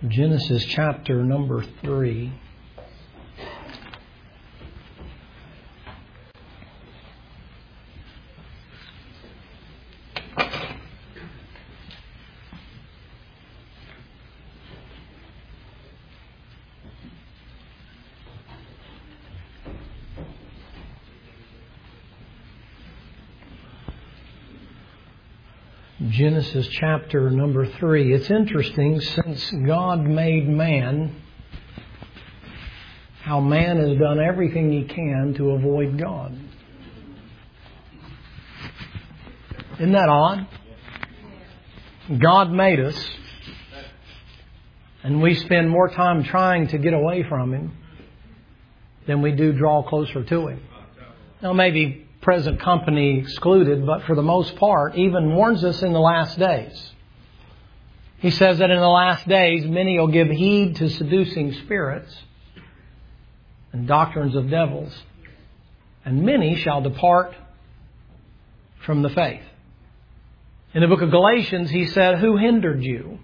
Genesis chapter number 3. Genesis chapter number 3. It's interesting, since God made man, how man has done everything he can to avoid God. Isn't that odd? God made us, and we spend more time trying to get away from Him than we do draw closer to Him. Now, maybe present company excluded, but for the most part, even warns us in the last days. He says that in the last days, many will give heed to seducing spirits and doctrines of devils, and many shall depart from the faith. In the book of Galatians, he said, "Who hindered you?"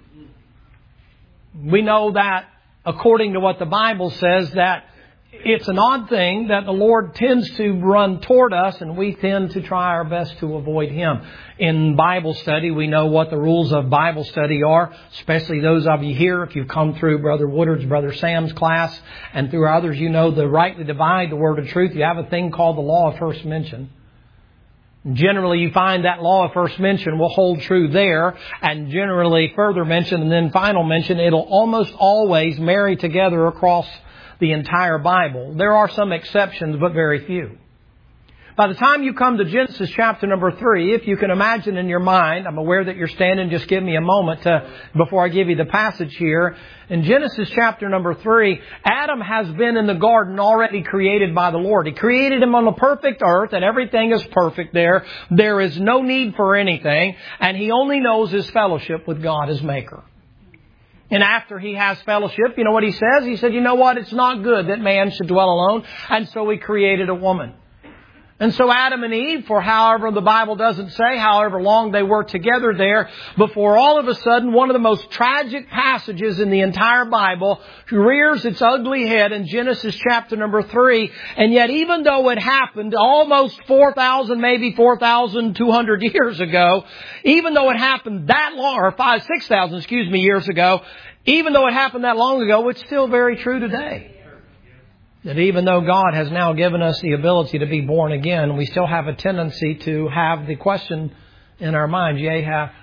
We know that, according to what the Bible says, that it's an odd thing that the Lord tends to run toward us, and we tend to try our best to avoid Him. In Bible study, we know what the rules of Bible study are, especially those of you here. If you've come through Brother Woodard's, Brother Sam's class, and through others, you know to rightly divide the word of truth, you have a thing called the law of first mention. Generally, you find that law of first mention will hold true there, and generally further mention and then final mention, it'll almost always marry together across the entire Bible. There are some exceptions, but very few. By the time you come to Genesis chapter number 3, if you can imagine in your mind, I'm aware that you're standing, just give me a moment before I give you the passage here. In Genesis chapter number 3, Adam has been in the garden already created by the Lord. He created him on a perfect earth, and everything is perfect there. There is no need for anything, and he only knows his fellowship with God, his Maker. And after he has fellowship, you know what he says? He said, you know what? It's not good that man should dwell alone. And so he created a woman. And so Adam and Eve, for however the Bible doesn't say, however long they were together there, before all of a sudden one of the most tragic passages in the entire Bible rears its ugly head in Genesis chapter number 3. And yet even though it happened almost 4,000, maybe 4,200 years ago, even though it happened that long, or 6,000, years ago, even though it happened that long ago, it's still very true today. That even though God has now given us the ability to be born again, we still have a tendency to have the question in our minds, yea, hath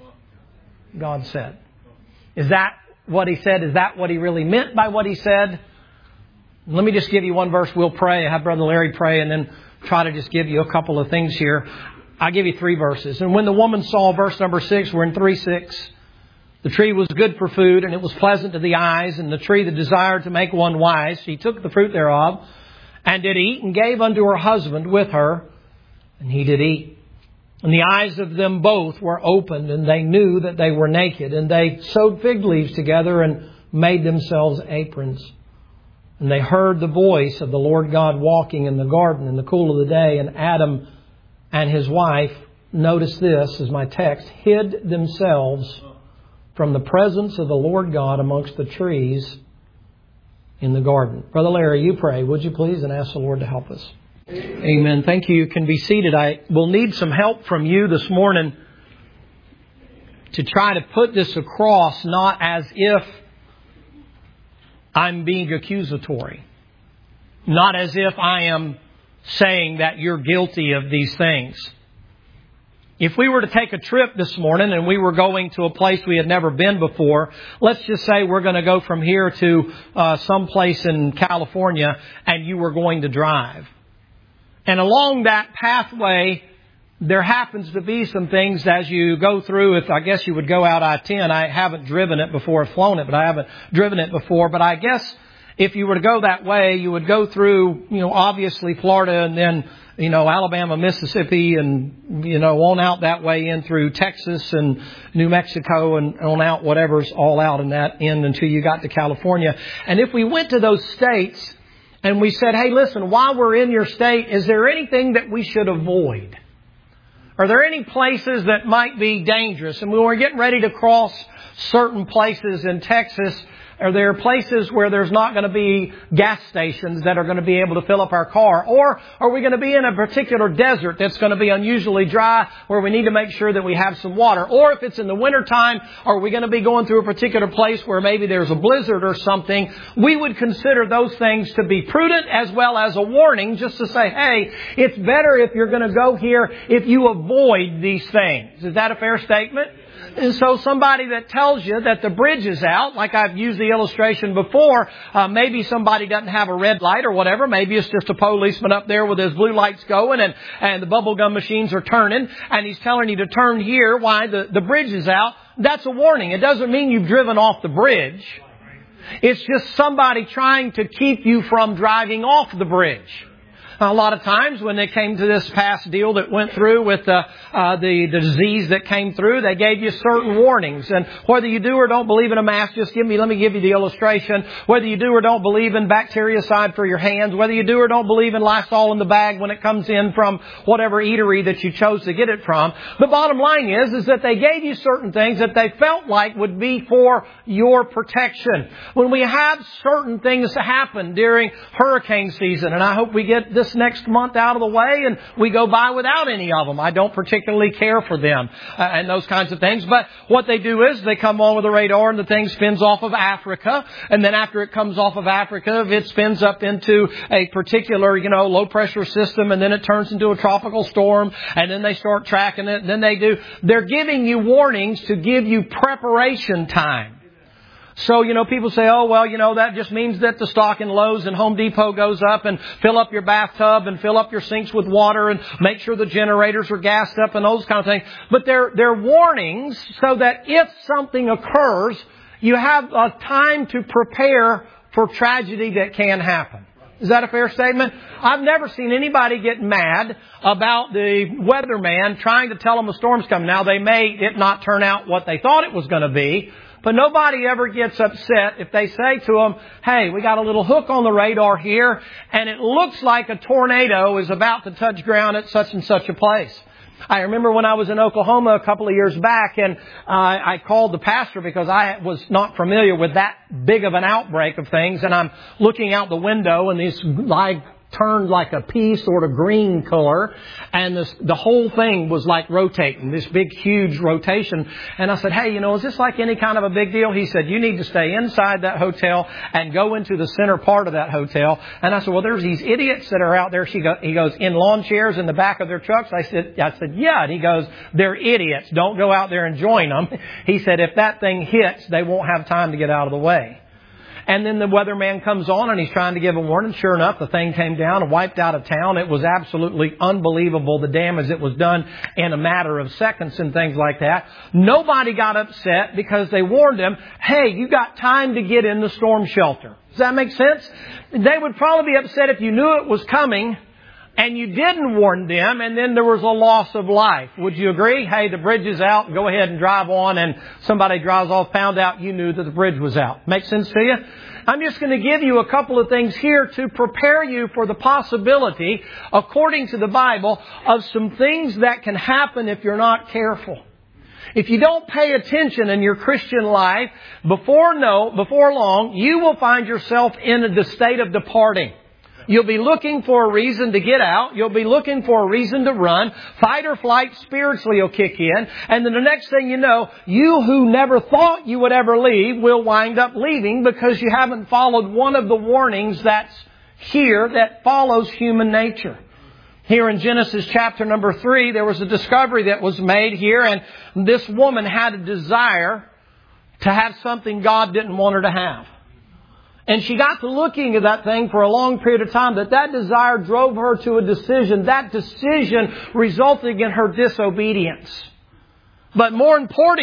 God said. Is that what He said? Is that what He really meant by what He said? Let me just give you one verse. We'll pray. Have Brother Larry pray, and then try to just give you a couple of things here. I'll give you 3 verses. And when the woman saw, verse number 6, we're in 3:6. The tree was good for food, and it was pleasant to the eyes, and the tree that desired to make one wise. She took the fruit thereof, and did eat, and gave unto her husband with her, and he did eat. And the eyes of them both were opened, and they knew that they were naked. And they sewed fig leaves together, and made themselves aprons. And they heard the voice of the Lord God walking in the garden in the cool of the day. And Adam and his wife, notice this is my text, hid themselves from the presence of the Lord God amongst the trees in the garden. Brother Larry, you pray, would you please, and ask the Lord to help us. Amen. Thank you. You can be seated. I will need some help from you this morning to try to put this across, not as if I'm being accusatory, not as if I am saying that you're guilty of these things. If we were to take a trip this morning and we were going to a place we had never been before, let's just say we're going to go from here to some place in California, and you were going to drive. And along that pathway, there happens to be some things as you go through. If I guess you would go out I-10. I haven't driven it before, flown it, but I haven't driven it before. But I guess if you were to go that way, you would go through, obviously Florida, and then Alabama, Mississippi, and, on out that way in through Texas and New Mexico, and on out whatever's all out in that end until you got to California. And if we went to those states and we said, hey, listen, while we're in your state, is there anything that we should avoid? Are there any places that might be dangerous? And when we're getting ready to cross certain places in Texas, or there are places where there's not going to be gas stations that are going to be able to fill up our car? Or are we going to be in a particular desert that's going to be unusually dry where we need to make sure that we have some water? Or if it's in the wintertime, are we going to be going through a particular place where maybe there's a blizzard or something? We would consider those things to be prudent as well as a warning, just to say, hey, it's better if you're going to go here if you avoid these things. Is that a fair statement? And so somebody that tells you that the bridge is out, like I've used the illustration before, maybe somebody doesn't have a red light or whatever. Maybe it's just a policeman up there with his blue lights going and the bubblegum machines are turning and he's telling you to turn here. Why? The bridge is out. That's a warning. It doesn't mean you've driven off the bridge. It's just somebody trying to keep you from driving off the bridge. A lot of times when they came to this past deal that went through with the disease that came through, they gave you certain warnings. And whether you do or don't believe in a mask, let me give you the illustration. Whether you do or don't believe in bactericide for your hands, whether you do or don't believe in Lysol in the bag when it comes in from whatever eatery that you chose to get it from. The bottom line is that they gave you certain things that they felt like would be for your protection. When we have certain things happen during hurricane season, and I hope we get this next month out of the way and we go by without any of them. I don't particularly care for them and those kinds of things. But what they do is they come on with the radar and the thing spins off of Africa. And then after it comes off of Africa, it spins up into a particular, low pressure system. And then it turns into a tropical storm. And then they start tracking it. And then they're giving you warnings to give you preparation time. So, people say, that just means that the stock in Lowe's and Home Depot goes up and fill up your bathtub and fill up your sinks with water and make sure the generators are gassed up and those kind of things. But they're warnings so that if something occurs, you have time to prepare for tragedy that can happen. Is that a fair statement? I've never seen anybody get mad about the weatherman trying to tell them a storm's coming. Now, they may it not turn out what they thought it was going to be. But nobody ever gets upset if they say to them, hey, we got a little hook on the radar here, and it looks like a tornado is about to touch ground at such and such a place. I remember when I was in Oklahoma a couple of years back, and I called the pastor because I was not familiar with that big of an outbreak of things, and I'm looking out the window, and these turned like a pea sort of green color, and the whole thing was like rotating, this big huge rotation. And I said, hey, is this like any kind of a big deal? He said, you need to stay inside that hotel and go into the center part of that hotel. And I said, well, there's these idiots that are out there. He goes, in lawn chairs in the back of their trucks. I said, yeah. And he goes, they're idiots. Don't go out there and join them. He said, if that thing hits, they won't have time to get out of the way. And then the weatherman comes on and he's trying to give a warning. Sure enough, the thing came down and wiped out a town. It was absolutely unbelievable, the damage that was done in a matter of seconds and things like that. Nobody got upset because they warned them, hey, you got time to get in the storm shelter. Does that make sense? They would probably be upset if you knew it was coming and you didn't warn them, and then there was a loss of life. Would you agree? Hey, the bridge is out. Go ahead and drive on, and somebody drives off, found out you knew that the bridge was out. Make sense to you? I'm just going to give you a couple of things here to prepare you for the possibility, according to the Bible, of some things that can happen if you're not careful. If you don't pay attention in your Christian life, before long, you will find yourself in the state of departing. You'll be looking for a reason to get out. You'll be looking for a reason to run. Fight or flight spiritually will kick in. And then the next thing you know, you who never thought you would ever leave will wind up leaving because you haven't followed one of the warnings that's here that follows human nature. Here in Genesis chapter number 3, there was a discovery that was made here, and this woman had a desire to have something God didn't want her to have. And she got to looking at that thing for a long period of time, that desire drove her to a decision. That decision resulting in her disobedience. But more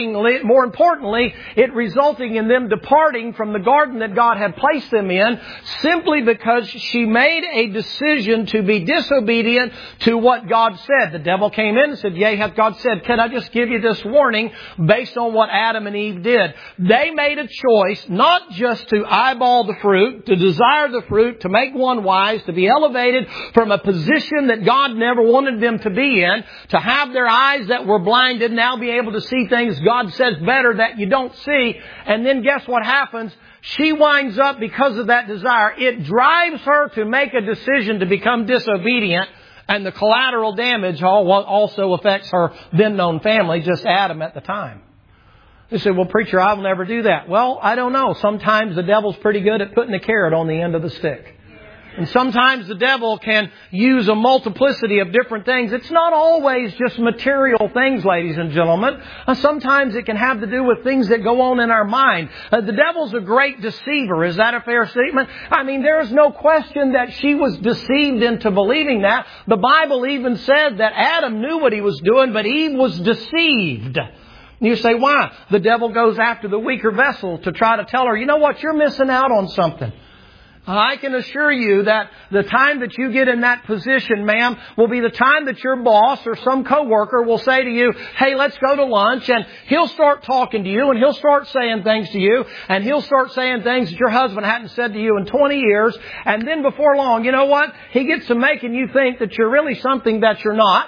importantly, it resulting in them departing from the garden that God had placed them in, simply because she made a decision to be disobedient to what God said. The devil came in and said, yea, hath God said, can I just give you this warning based on what Adam and Eve did? They made a choice not just to eyeball the fruit, to desire the fruit, to make one wise, to be elevated from a position that God never wanted them to be in, to have their eyes that were blinded now be able able to see things God says better that you don't see. And then guess what happens? She winds up, because of that desire, it drives her to make a decision to become disobedient. And the collateral damage also affects her then known family, just Adam at the time. You say, well, preacher, I will never do that. Well, I don't know. Sometimes the devil's pretty good at putting a carrot on the end of the stick. And sometimes the devil can use a multiplicity of different things. It's not always just material things, ladies and gentlemen. Sometimes it can have to do with things that go on in our mind. The devil's a great deceiver. Is that a fair statement? I mean, there is no question that she was deceived into believing that. The Bible even said that Adam knew what he was doing, but Eve was deceived. You say, why? The devil goes after the weaker vessel to try to tell her, you know what, you're missing out on something. I can assure you that the time that you get in that position, ma'am, will be the time that your boss or some coworker will say to you, hey, let's go to lunch. And he'll start talking to you and he'll start saying things to you. And he'll start saying things that your husband hadn't said to you in 20 years. And then before long, you know what? He gets to making you think that you're really something that you're not.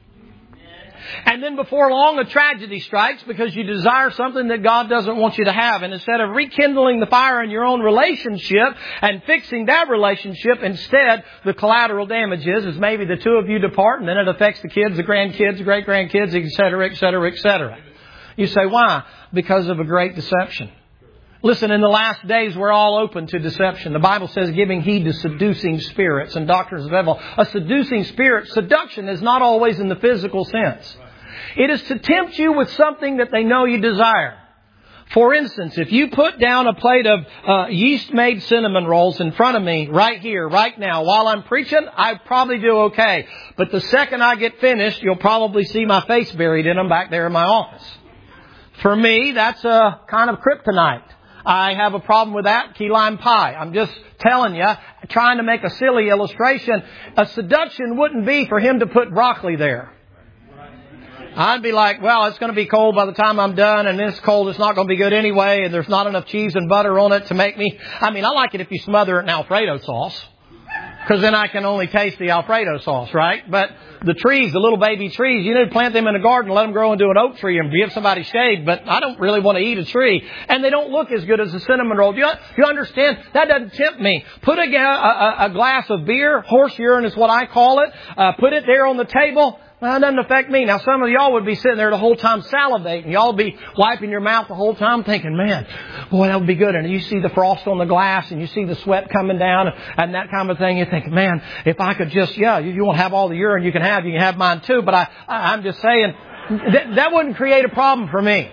And then before long, a tragedy strikes because you desire something that God doesn't want you to have. And instead of rekindling the fire in your own relationship and fixing that relationship, instead, the collateral damage is maybe the two of you depart, and then it affects the kids, the grandkids, the great-grandkids, etc., etc., etc. You say, why? Because of a great deception. Listen, in the last days, we're all open to deception. The Bible says giving heed to seducing spirits and doctrines of devil. A seducing spirit, seduction is not always in the physical sense. It is to tempt you with something that they know you desire. For instance, if you put down a plate of yeast-made cinnamon rolls in front of me right here, right now, while I'm preaching, I'd probably do okay. But the second I get finished, you'll probably see my face buried in them back there in my office. For me, that's a kind of kryptonite. I have a problem with that, key lime pie. I'm just telling you, trying to make a silly illustration. A seduction wouldn't be for him to put broccoli there. I'd be like, well, it's going to be cold by the time I'm done, and this cold, it's not going to be good anyway, and there's not enough cheese and butter on it to make me... I mean, I like it if you smother it in Alfredo sauce, because then I can only taste the Alfredo sauce, right? But the trees, the little baby trees, you need to plant them in a garden, let them grow into an oak tree and give somebody shade, but I don't really want to eat a tree. And they don't look as good as a cinnamon roll. You understand? That doesn't tempt me. Put a glass of beer, horse urine is what I call it, put it there on the table. Well, that doesn't affect me. Now, some of y'all would be sitting there the whole time salivating. Y'all would be wiping your mouth the whole time thinking, man, boy, that would be good. And you see the frost on the glass and you see the sweat coming down and that kind of thing. You think, man, if I could just, you won't have all the urine you can have mine too. But I'm just saying that wouldn't create a problem for me.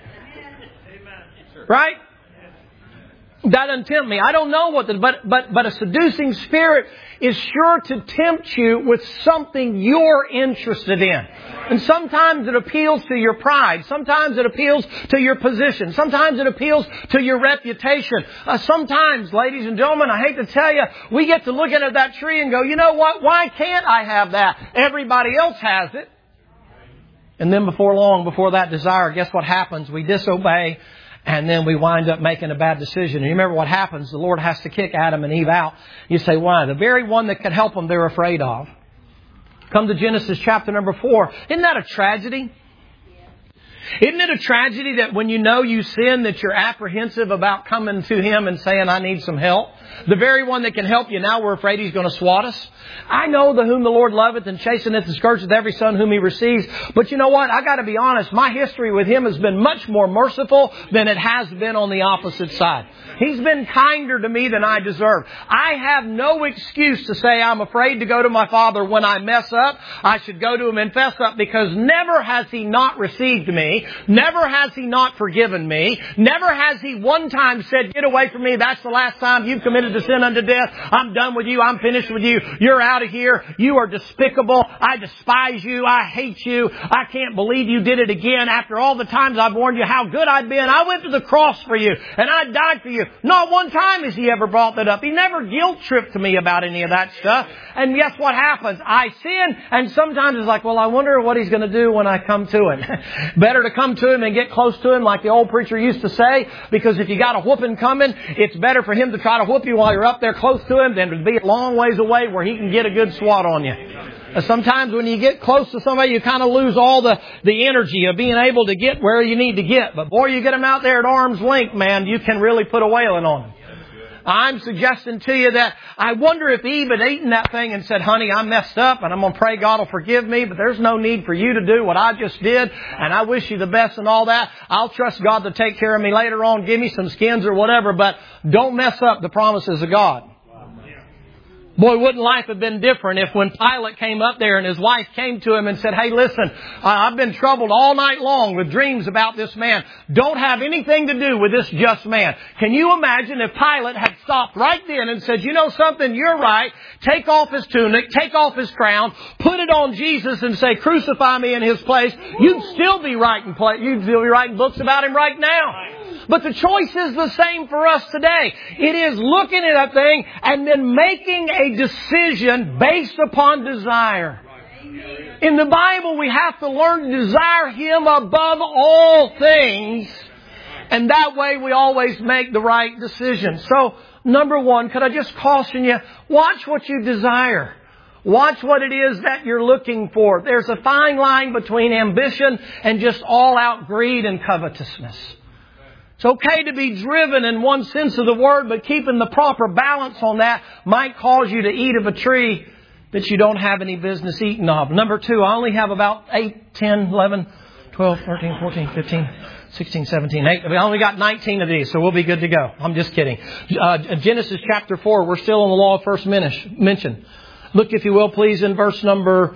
Right? That doesn't tempt me. I don't know what but a seducing spirit is sure to tempt you with something you're interested in. And sometimes it appeals to your pride. Sometimes it appeals to your position. Sometimes it appeals to your reputation. Sometimes, ladies and gentlemen, I hate to tell you, we get to looking at that tree and go, you know what? Why can't I have that? Everybody else has it. And then before long, before that desire, guess what happens? We disobey. And then we wind up making a bad decision. And you remember what happens? The Lord has to kick Adam and Eve out. You say, why? The very one that could help them, they're afraid of. Come to Genesis chapter number 4. Isn't that a tragedy? Isn't it a tragedy that when you know you sin, that you're apprehensive about coming to Him and saying, I need some help? The very one that can help you, now we're afraid He's going to swat us. I know the whom the Lord loveth and chasteneth and scourgeth every son whom He receives. But you know what? I got to be honest. My history with Him has been much more merciful than it has been on the opposite side. He's been kinder to me than I deserve. I have no excuse to say I'm afraid to go to my Father when I mess up. I should go to Him and fess up, because never has He not received me. Never has He not forgiven me. Never has He one time said, get away from me. That's the last time you've committed to sin unto death. I'm done with you. I'm finished with you. You're out of here. You are despicable. I despise you. I hate you. I can't believe you did it again after all the times I've warned you how good I've been. I went to the cross for you and I died for you. Not one time has He ever brought that up. He never guilt-tripped to me about any of that stuff. And guess what happens? I sin, and sometimes it's like, well, I wonder what He's going to do when I come to Him. Better to come to Him and get close to Him, like the old preacher used to say, because if you got a whooping coming, it's better for Him to try to whoop you while you're up there close to Him than to be a long ways away where He can get a good swat on you. Sometimes when you get close to somebody, you kind of lose all the energy of being able to get where you need to get. But boy, you get them out there at arm's length, man, you can really put a whaling on them. I'm suggesting to you that I wonder if Eve had eaten that thing and said, honey, I messed up and I'm going to pray God will forgive me, but there's no need for you to do what I just did, and I wish you the best and all that. I'll trust God to take care of me later on, give me some skins or whatever, but don't mess up the promises of God. Boy, wouldn't life have been different if when Pilate came up there and his wife came to him and said, hey, listen, I've been troubled all night long with dreams about this man. Don't have anything to do with this just man. Can you imagine if Pilate had stopped right then and said, you know something, you're right. Take off his tunic, take off his crown, put it on Jesus and say, crucify me in his place. You'd still be writing books about him right now. But the choice is the same for us today. It is looking at a thing and then making a decision based upon desire. In the Bible, we have to learn to desire Him above all things. And that way we always make the right decision. So, number one, could I just caution you, watch what you desire. Watch what it is that you're looking for. There's a fine line between ambition and just all-out greed and covetousness. It's okay to be driven in one sense of the word, but keeping the proper balance on that might cause you to eat of a tree that you don't have any business eating of. Number two, I only have about 8, 10, 11, 12, 13, 14, 15, 16, 17, 8. I only got 19 of these, so we'll be good to go. I'm just kidding. Genesis chapter 4, we're still on the law of first mention. Look, if you will, please, in verse number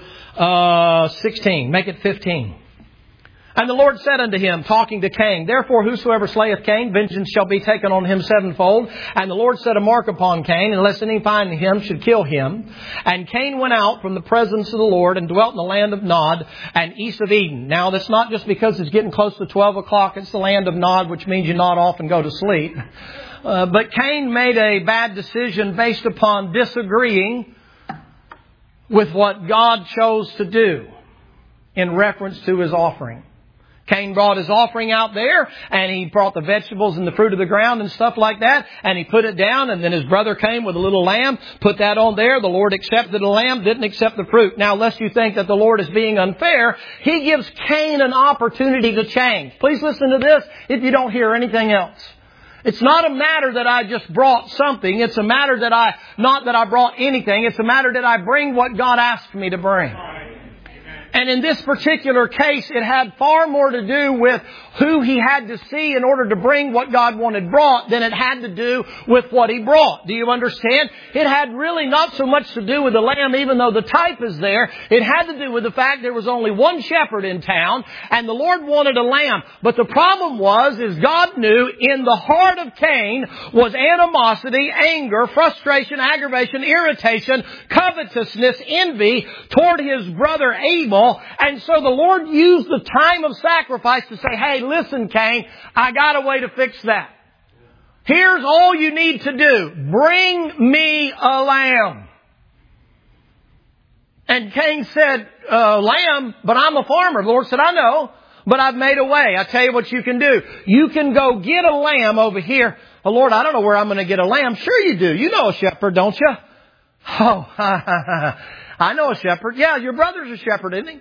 16. Make it 15. And the Lord said unto him, talking to Cain, therefore whosoever slayeth Cain, vengeance shall be taken on him sevenfold. And the Lord set a mark upon Cain, unless any find him should kill him. And Cain went out from the presence of the Lord and dwelt in the land of Nod and east of Eden. Now that's not just because it's getting close to 12 o'clock. It's the land of Nod, which means you nod off and go to sleep. But Cain made a bad decision based upon disagreeing with what God chose to do in reference to his offering. Cain brought his offering out there, and he brought the vegetables and the fruit of the ground and stuff like that, and he put it down, and then his brother came with a little lamb, put that on there. The Lord accepted the lamb, didn't accept the fruit. Now, lest you think that the Lord is being unfair, He gives Cain an opportunity to change. Please listen to this if you don't hear anything else. It's not a matter that I just brought something. It's a matter that not that I brought anything. It's a matter that I bring what God asked me to bring. And in this particular case, it had far more to do with who he had to see in order to bring what God wanted brought than it had to do with what he brought. Do you understand? It had really not so much to do with the lamb, even though the type is there. It had to do with the fact there was only one shepherd in town, and the Lord wanted a lamb. But the problem is God knew in the heart of Cain was animosity, anger, frustration, aggravation, irritation, covetousness, envy toward his brother Abel. And so the Lord used the time of sacrifice to say, hey, listen, Cain, I got a way to fix that. Here's all you need to do. Bring me a lamb. And Cain said, lamb, but I'm a farmer. The Lord said, I know, but I've made a way. I tell you what you can do. You can go get a lamb over here. Oh, Lord, I don't know where I'm going to get a lamb. Sure you do. You know a shepherd, don't you? Oh, I know a shepherd. Yeah, your brother's a shepherd, isn't he?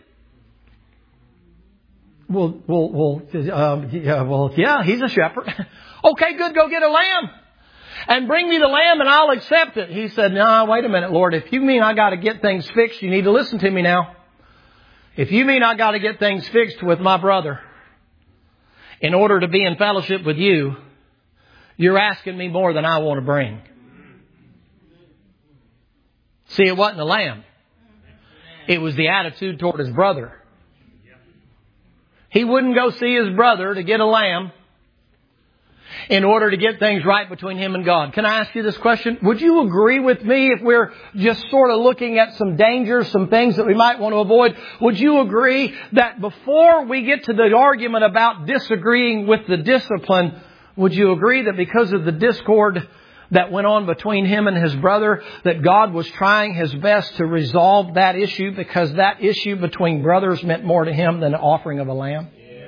Yeah, he's a shepherd. Okay, good. Go get a lamb and bring me the lamb and I'll accept it. He said, no, wait a minute, Lord. If you mean I got to get things fixed, you need to listen to me now. If you mean I got to get things fixed with my brother in order to be in fellowship with you, you're asking me more than I want to bring. See, it wasn't a lamb. It was the attitude toward his brother. He wouldn't go see his brother to get a lamb in order to get things right between him and God. Can I ask you this question? Would you agree with me if we're just sort of looking at some dangers, some things that we might want to avoid? Would you agree that before we get to the argument about disagreeing with the discipline, would you agree that because of the discord that went on between him and his brother, that God was trying His best to resolve that issue, because that issue between brothers meant more to Him than the offering of a lamb?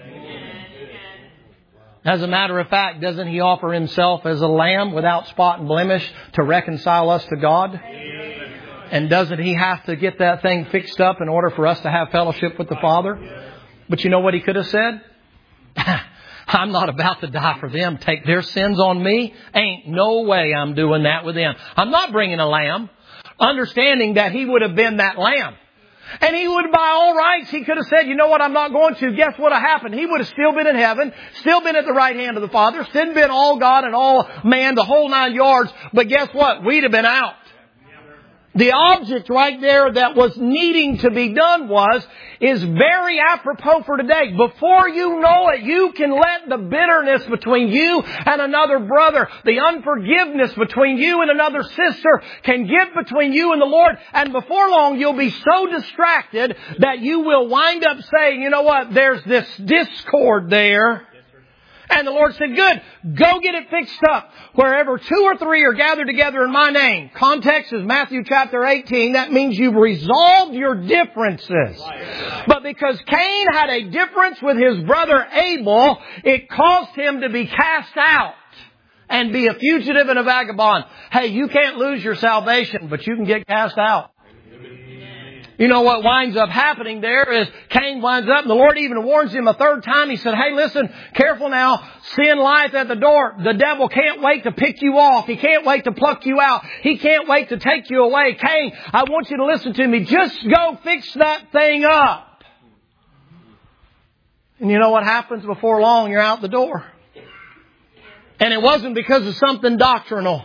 As a matter of fact, doesn't He offer Himself as a lamb without spot and blemish to reconcile us to God? And doesn't He have to get that thing fixed up in order for us to have fellowship with the Father? But you know what He could have said? I'm not about to die for them. Take their sins on me. Ain't no way I'm doing that with them. I'm not bringing a lamb. Understanding that He would have been that lamb. And He would, by all rights, He could have said, you know what, I'm not going to. Guess what would have happened? He would have still been in heaven, still been at the right hand of the Father, still been all God and all man, the whole 9 yards. But guess what? We'd have been out. The object right there that was needing to be done is very apropos for today. Before you know it, you can let the bitterness between you and another brother, the unforgiveness between you and another sister can get between you and the Lord. And before long, you'll be so distracted that you will wind up saying, you know what, there's this discord there. And the Lord said, good, go get it fixed up. Wherever 2 or 3 are gathered together in my name. Context is Matthew chapter 18. That means you've resolved your differences. But because Cain had a difference with his brother Abel, it caused him to be cast out and be a fugitive and a vagabond. Hey, you can't lose your salvation, but you can get cast out. You know what winds up happening there is Cain winds up, and the Lord even warns him a 3rd time. He said, hey, listen, careful now. Sin lieth at the door. The devil can't wait to pick you off. He can't wait to pluck you out. He can't wait to take you away. Cain, I want you to listen to me. Just go fix that thing up. And you know what happens? Before long, you're out the door. And it wasn't because of something doctrinal.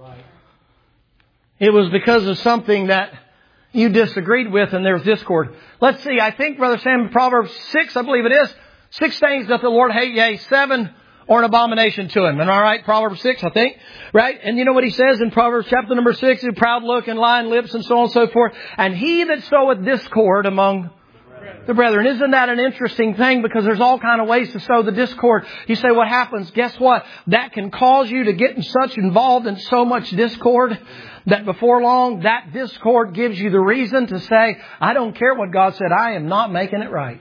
It was because of something that you disagreed with, and there's discord. Let's see, I think, Brother Sam, Proverbs 6, I believe it is. 6 things that the Lord hate, yea, 7 are an abomination to Him. And all right, Proverbs 6, I think. Right? And you know what He says in Proverbs chapter number 6? A proud look and lying lips and so on and so forth. And he that soweth discord among the brethren. Isn't that an interesting thing? Because there's all kind of ways to sow the discord. You say, what happens? Guess what? That can cause you to get such involved in so much discord that before long, that discord gives you the reason to say, I don't care what God said. I am not making it right.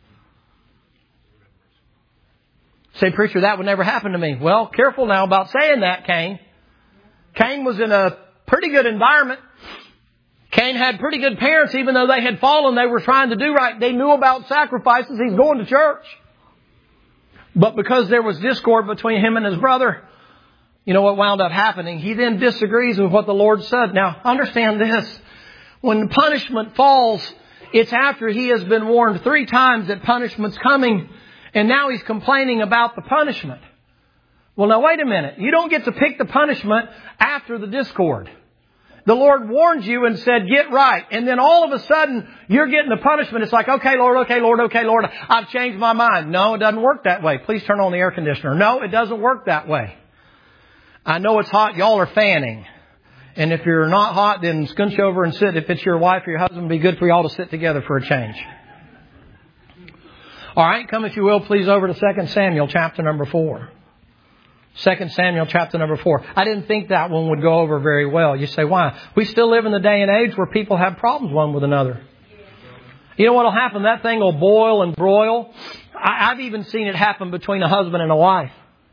Say, preacher, that would never happen to me. Well, careful now about saying that, Cain. Cain was in a pretty good environment. Cain had pretty good parents, even though they had fallen, they were trying to do right. They knew about sacrifices. He's going to church. But because there was discord between him and his brother, you know what wound up happening? He then disagrees with what the Lord said. Now, understand this. When punishment falls, it's after he has been warned 3 times that punishment's coming, and now he's complaining about the punishment. Well, now wait a minute. You don't get to pick the punishment after the discord. The Lord warned you and said, get right. And then all of a sudden, you're getting the punishment. It's like, okay, Lord, okay, Lord, okay, Lord, I've changed my mind. No, it doesn't work that way. Please turn on the air conditioner. No, it doesn't work that way. I know it's hot. Y'all are fanning. And if you're not hot, then scooch over and sit. If it's your wife or your husband, it'd be good for y'all to sit together for a change. All right, come if you will, please, over to 2 Samuel chapter number 4. 2 Samuel chapter number 4. I didn't think that one would go over very well. You say, why? We still live in the day and age where people have problems one with another. You know what will happen? That thing will boil and broil. I've even seen it happen between a husband and a wife.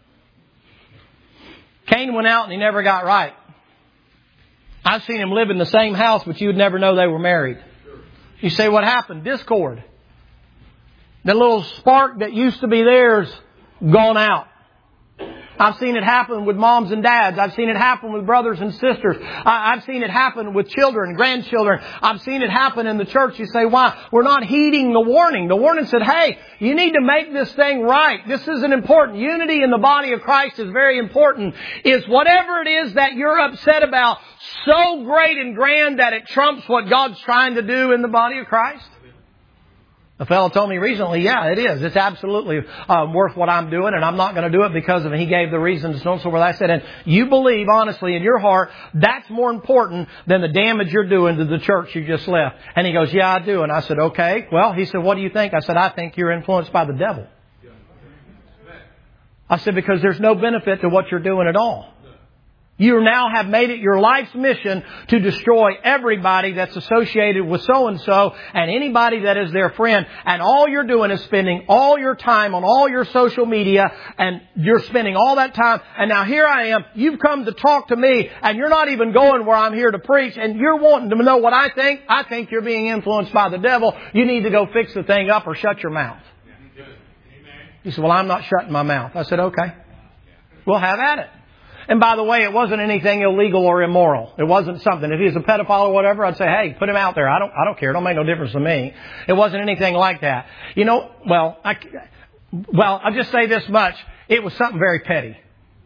Cain went out and he never got right. I've seen him live in the same house, but you would never know they were married. You say, what happened? Discord. The little spark that used to be theirs, gone out. I've seen it happen with moms and dads. I've seen it happen with brothers and sisters. I've seen it happen with children, grandchildren. I've seen it happen in the church. You say, why? We're not heeding the warning. The warning said, hey, you need to make this thing right. This isn't important. Unity in the body of Christ is very important. Is whatever it is that you're upset about so great and grand that it trumps what God's trying to do in the body of Christ? A fellow told me recently, yeah, it is. It's absolutely worth what I'm doing, and I'm not going to do it because of it. He gave the reasons and so forth. I said, and you believe honestly in your heart that's more important than the damage you're doing to the church you just left. And he goes, yeah, I do. And I said, okay. Well, he said, what do you think? I said, I think you're influenced by the devil. I said, because there's no benefit to what you're doing at all. You now have made it your life's mission to destroy everybody that's associated with so-and-so and anybody that is their friend. And all you're doing is spending all your time on all your social media, and you're spending all that time. And now here I am. You've come to talk to me, and you're not even going where I'm here to preach, and you're wanting to know what I think. I think you're being influenced by the devil. You need to go fix the thing up or shut your mouth. He said, well, I'm not shutting my mouth. I said, okay. We'll have at it. And by the way, it wasn't anything illegal or immoral. It wasn't something. If he was a pedophile or whatever, I'd say, hey, put him out there. I don't care. It don't make no difference to me. It wasn't anything like that. You know, I'll just say this much. It was something very petty.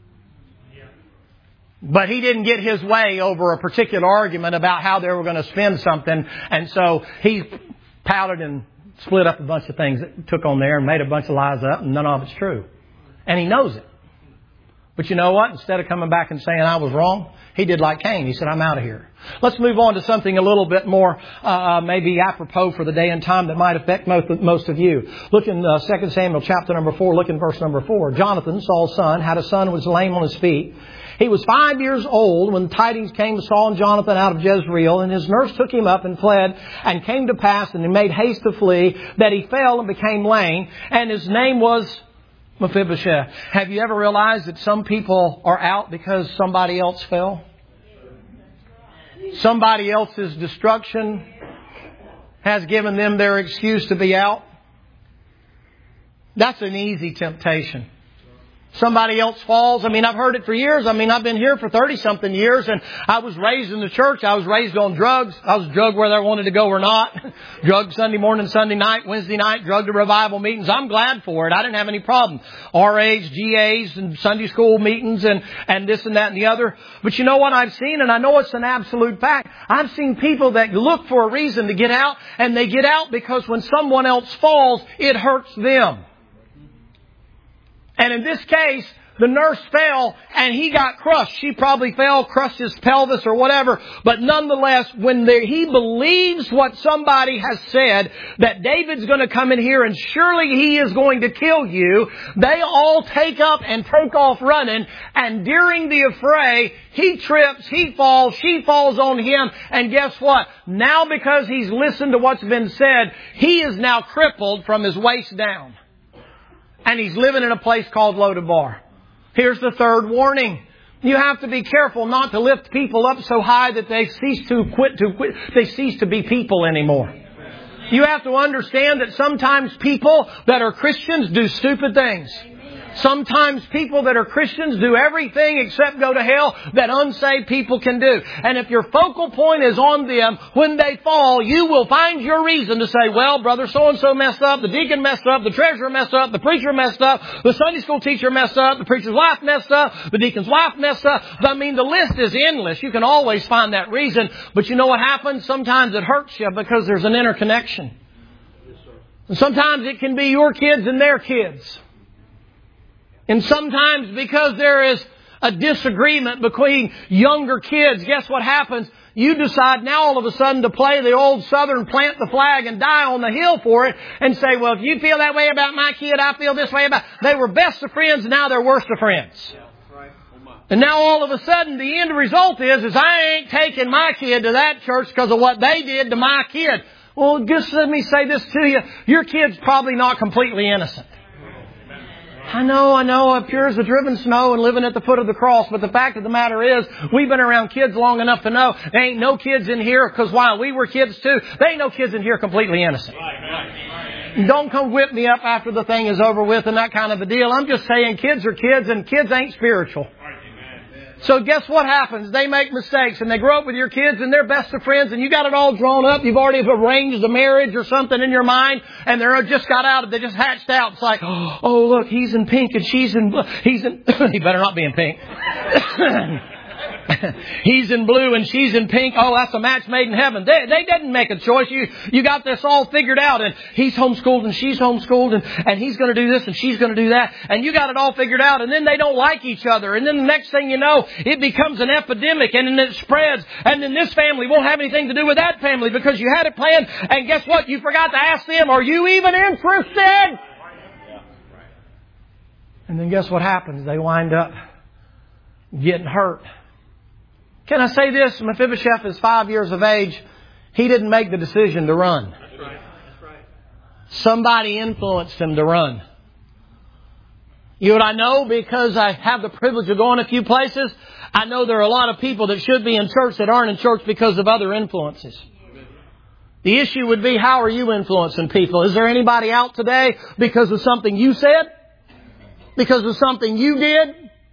But he didn't get his way over a particular argument about how they were going to spend something. And so he pouted and split up a bunch of things that took on there and made a bunch of lies up, and none of it's true. And he knows it. But you know what? Instead of coming back and saying I was wrong, he did like Cain. He said, I'm out of here. Let's move on to something a little bit more maybe apropos for the day and time that might affect most of you. Look in 2 Samuel chapter number 4. Look in verse number 4. Jonathan, Saul's son, had a son who was lame on his feet. He was 5 years old when tidings came to Saul and Jonathan out of Jezreel, and his nurse took him up and fled, and came to pass, and he made haste to flee, that he fell and became lame, and his name was Mephibosheth. Have you ever realized that some people are out because somebody else fell? Somebody else's destruction has given them their excuse to be out. That's an easy temptation. Somebody else falls. I mean, I've heard it for years. I mean, I've been here for 30-something years, and I was raised in the church. I was raised on drugs. I was drugged whether I wanted to go or not. Drugged Sunday morning, Sunday night, Wednesday night, drugged to revival meetings. I'm glad for it. I didn't have any problem. RAs, GAs, and Sunday school meetings, and this and that and the other. But you know what I've seen, and I know it's an absolute fact. I've seen people that look for a reason to get out, and they get out because when someone else falls, it hurts them. And in this case, the nurse fell and he got crushed. She probably fell, crushed his pelvis or whatever. But nonetheless, when he believes what somebody has said, that David's going to come in here and surely he is going to kill you, they all take up and take off running. And during the affray, he trips, he falls, she falls on him. And guess what? Now because he's listened to what's been said, he is now crippled from his waist down. And he's living in a place called Lodabar. Here's the third warning. You have to be careful not to lift people up so high that they cease to be people anymore. You have to understand that sometimes people that are Christians do stupid things. Sometimes people that are Christians do everything except go to hell that unsaved people can do. And if your focal point is on them, when they fall, you will find your reason to say, well, brother so-and-so messed up, the deacon messed up, the treasurer messed up, the preacher messed up, the Sunday school teacher messed up, the preacher's wife messed up, the deacon's wife messed up. I mean, the list is endless. You can always find that reason. But you know what happens? Sometimes it hurts you because there's an interconnection. And sometimes it can be your kids and their kids. And sometimes because there is a disagreement between younger kids, guess what happens? You decide now all of a sudden to play the old Southern plant the flag and die on the hill for it and say, well, if you feel that way about my kid, I feel this way about... They were best of friends, now they're worst of friends. And now all of a sudden the end result is I ain't taking my kid to that church because of what they did to my kid. Well, just let me say this to you. Your kid's probably not completely innocent. I know, pure as the driven snow and living at the foot of the cross. But the fact of the matter is, we've been around kids long enough to know there ain't no kids in here, because while we were kids too, there ain't no kids in here completely innocent. Don't come whip me up after the thing is over with and that kind of a deal. I'm just saying kids are kids and kids ain't spiritual. So guess what happens? They make mistakes and they grow up with your kids and they're best of friends and you got it all drawn up. You've already arranged a marriage or something in your mind and they just hatched out. It's like, oh, look, he's in pink and she's in blue. He better not be in pink. He's in blue and she's in pink. Oh, that's a match made in heaven. They didn't make a choice. You got this all figured out, and he's homeschooled and she's homeschooled and he's going to do this and she's going to do that. And you got it all figured out, and then they don't like each other. And then the next thing you know, it becomes an epidemic and then it spreads. And then this family won't have anything to do with that family because you had it planned. And guess what? You forgot to ask them, are you even interested? And then guess what happens? They wind up getting hurt Can I say this? Mephibosheth is 5 years of age. He didn't make the decision to run. That's right. That's right. Somebody influenced him to run. You know what I know? Because I have the privilege of going a few places, I know there are a lot of people that should be in church that aren't in church because of other influences. The issue would be, how are you influencing people? Is there anybody out today because of something you said? Because of something you did?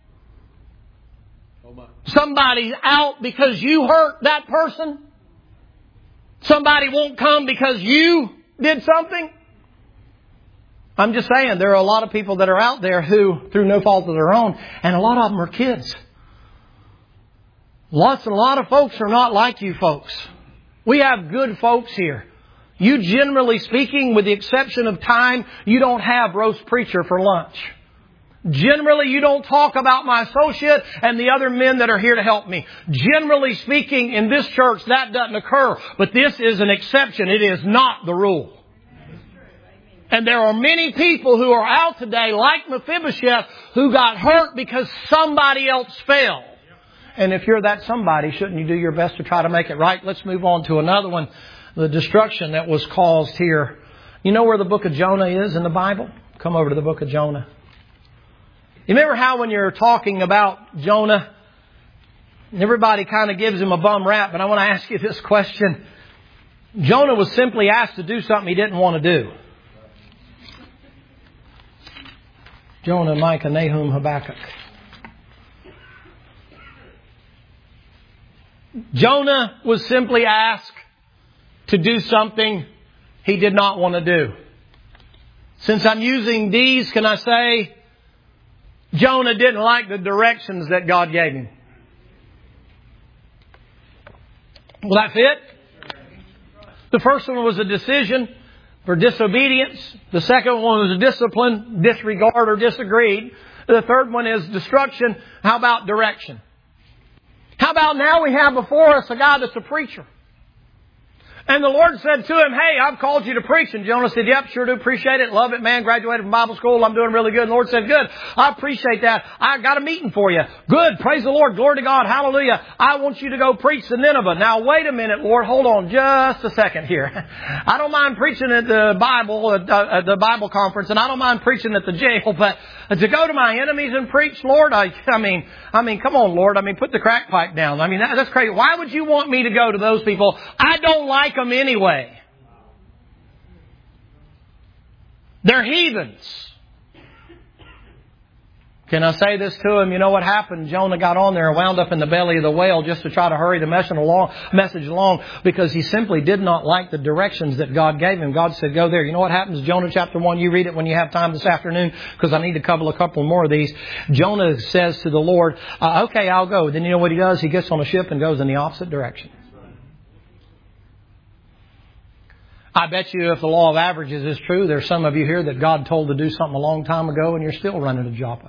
Somebody's out because you hurt that person? Somebody won't come because you did something? I'm just saying, there are a lot of people that are out there who, through no fault of their own, and a lot of them are kids. Lots and a lot of folks are not like you folks. We have good folks here. You, generally speaking, with the exception of time, you don't have roast preacher for lunch. Generally, you don't talk about my associate and the other men that are here to help me. Generally speaking, in this church, that doesn't occur. But this is an exception. It is not the rule. And there are many people who are out today, like Mephibosheth, who got hurt because somebody else fell. And if you're that somebody, shouldn't you do your best to try to make it right? Let's move on to another one. The destruction that was caused here. You know where the book of Jonah is in the Bible? Come over to the book of Jonah. You remember how when you're talking about Jonah, everybody kind of gives him a bum rap, but I want to ask you this question. Jonah was simply asked to do something he didn't want to do. Jonah, Micah, Nahum, Habakkuk. Jonah was simply asked to do something he did not want to do. Since I'm using these, can I say, Jonah didn't like the directions that God gave him. Will that fit? The first one was a decision for disobedience. The second one was a discipline, disregard or disagreed. The third one is destruction. How about direction? How about now we have before us a guy that's a preacher. And the Lord said to him, hey, I've called you to preach. And Jonah said, yep, sure do appreciate it. Love it, man. Graduated from Bible school. I'm doing really good. And the Lord said, good. I appreciate that. I got a meeting for you. Good. Praise the Lord. Glory to God. Hallelujah. I want you to go preach to Nineveh. Now, wait a minute, Lord. Hold on just a second here. I don't mind preaching at the Bible conference, and I don't mind preaching at the jail, but to go to my enemies and preach, Lord, I mean, come on, Lord. Put the crack pipe down. That's crazy. Why would you want me to go to those people? I don't like them anyway. They're heathens. Can I say this to him? You know what happened? Jonah got on there and wound up in the belly of the whale just to try to hurry the message along because he simply did not like the directions that God gave him. God said, go there. You know what happens? Jonah chapter 1, you read it when you have time this afternoon because I need to cover a couple more of these. Jonah says to the Lord, okay, I'll go. Then you know what he does? He gets on a ship and goes in the opposite direction. I bet you if the law of averages is true, there's some of you here that God told to do something a long time ago and you're still running to Joppa.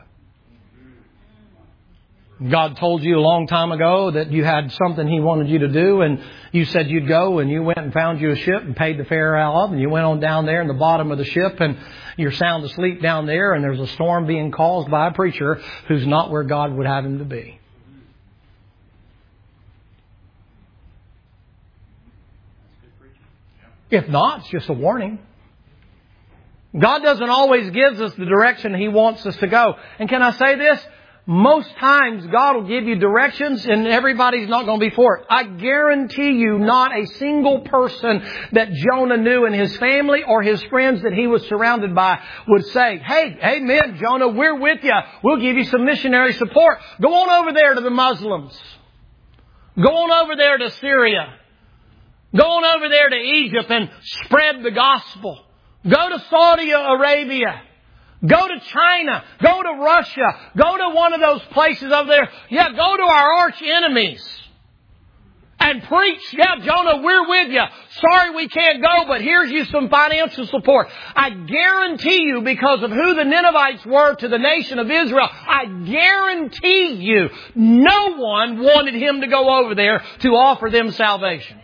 God told you a long time ago that you had something He wanted you to do and you said you'd go and you went and found you a ship and paid the fare out of and you went on down there in the bottom of the ship and you're sound asleep down there and there's a storm being caused by a preacher who's not where God would have him to be. If not, it's just a warning. God doesn't always give us the direction He wants us to go. And can I say this? Most times God will give you directions and everybody's not going to be for it. I guarantee you not a single person that Jonah knew in his family or his friends that he was surrounded by would say, hey, amen, Jonah, we're with you. We'll give you some missionary support. Go on over there to the Muslims. Go on over there to Syria. Go on over there to Egypt and spread the gospel. Go to Saudi Arabia. Go to China. Go to Russia. Go to one of those places over there. Yeah, go to our arch enemies. And preach. Yeah, Jonah, we're with you. Sorry we can't go, but here's you some financial support. I guarantee you, because of who the Ninevites were to the nation of Israel, I guarantee you, no one wanted him to go over there to offer them salvation.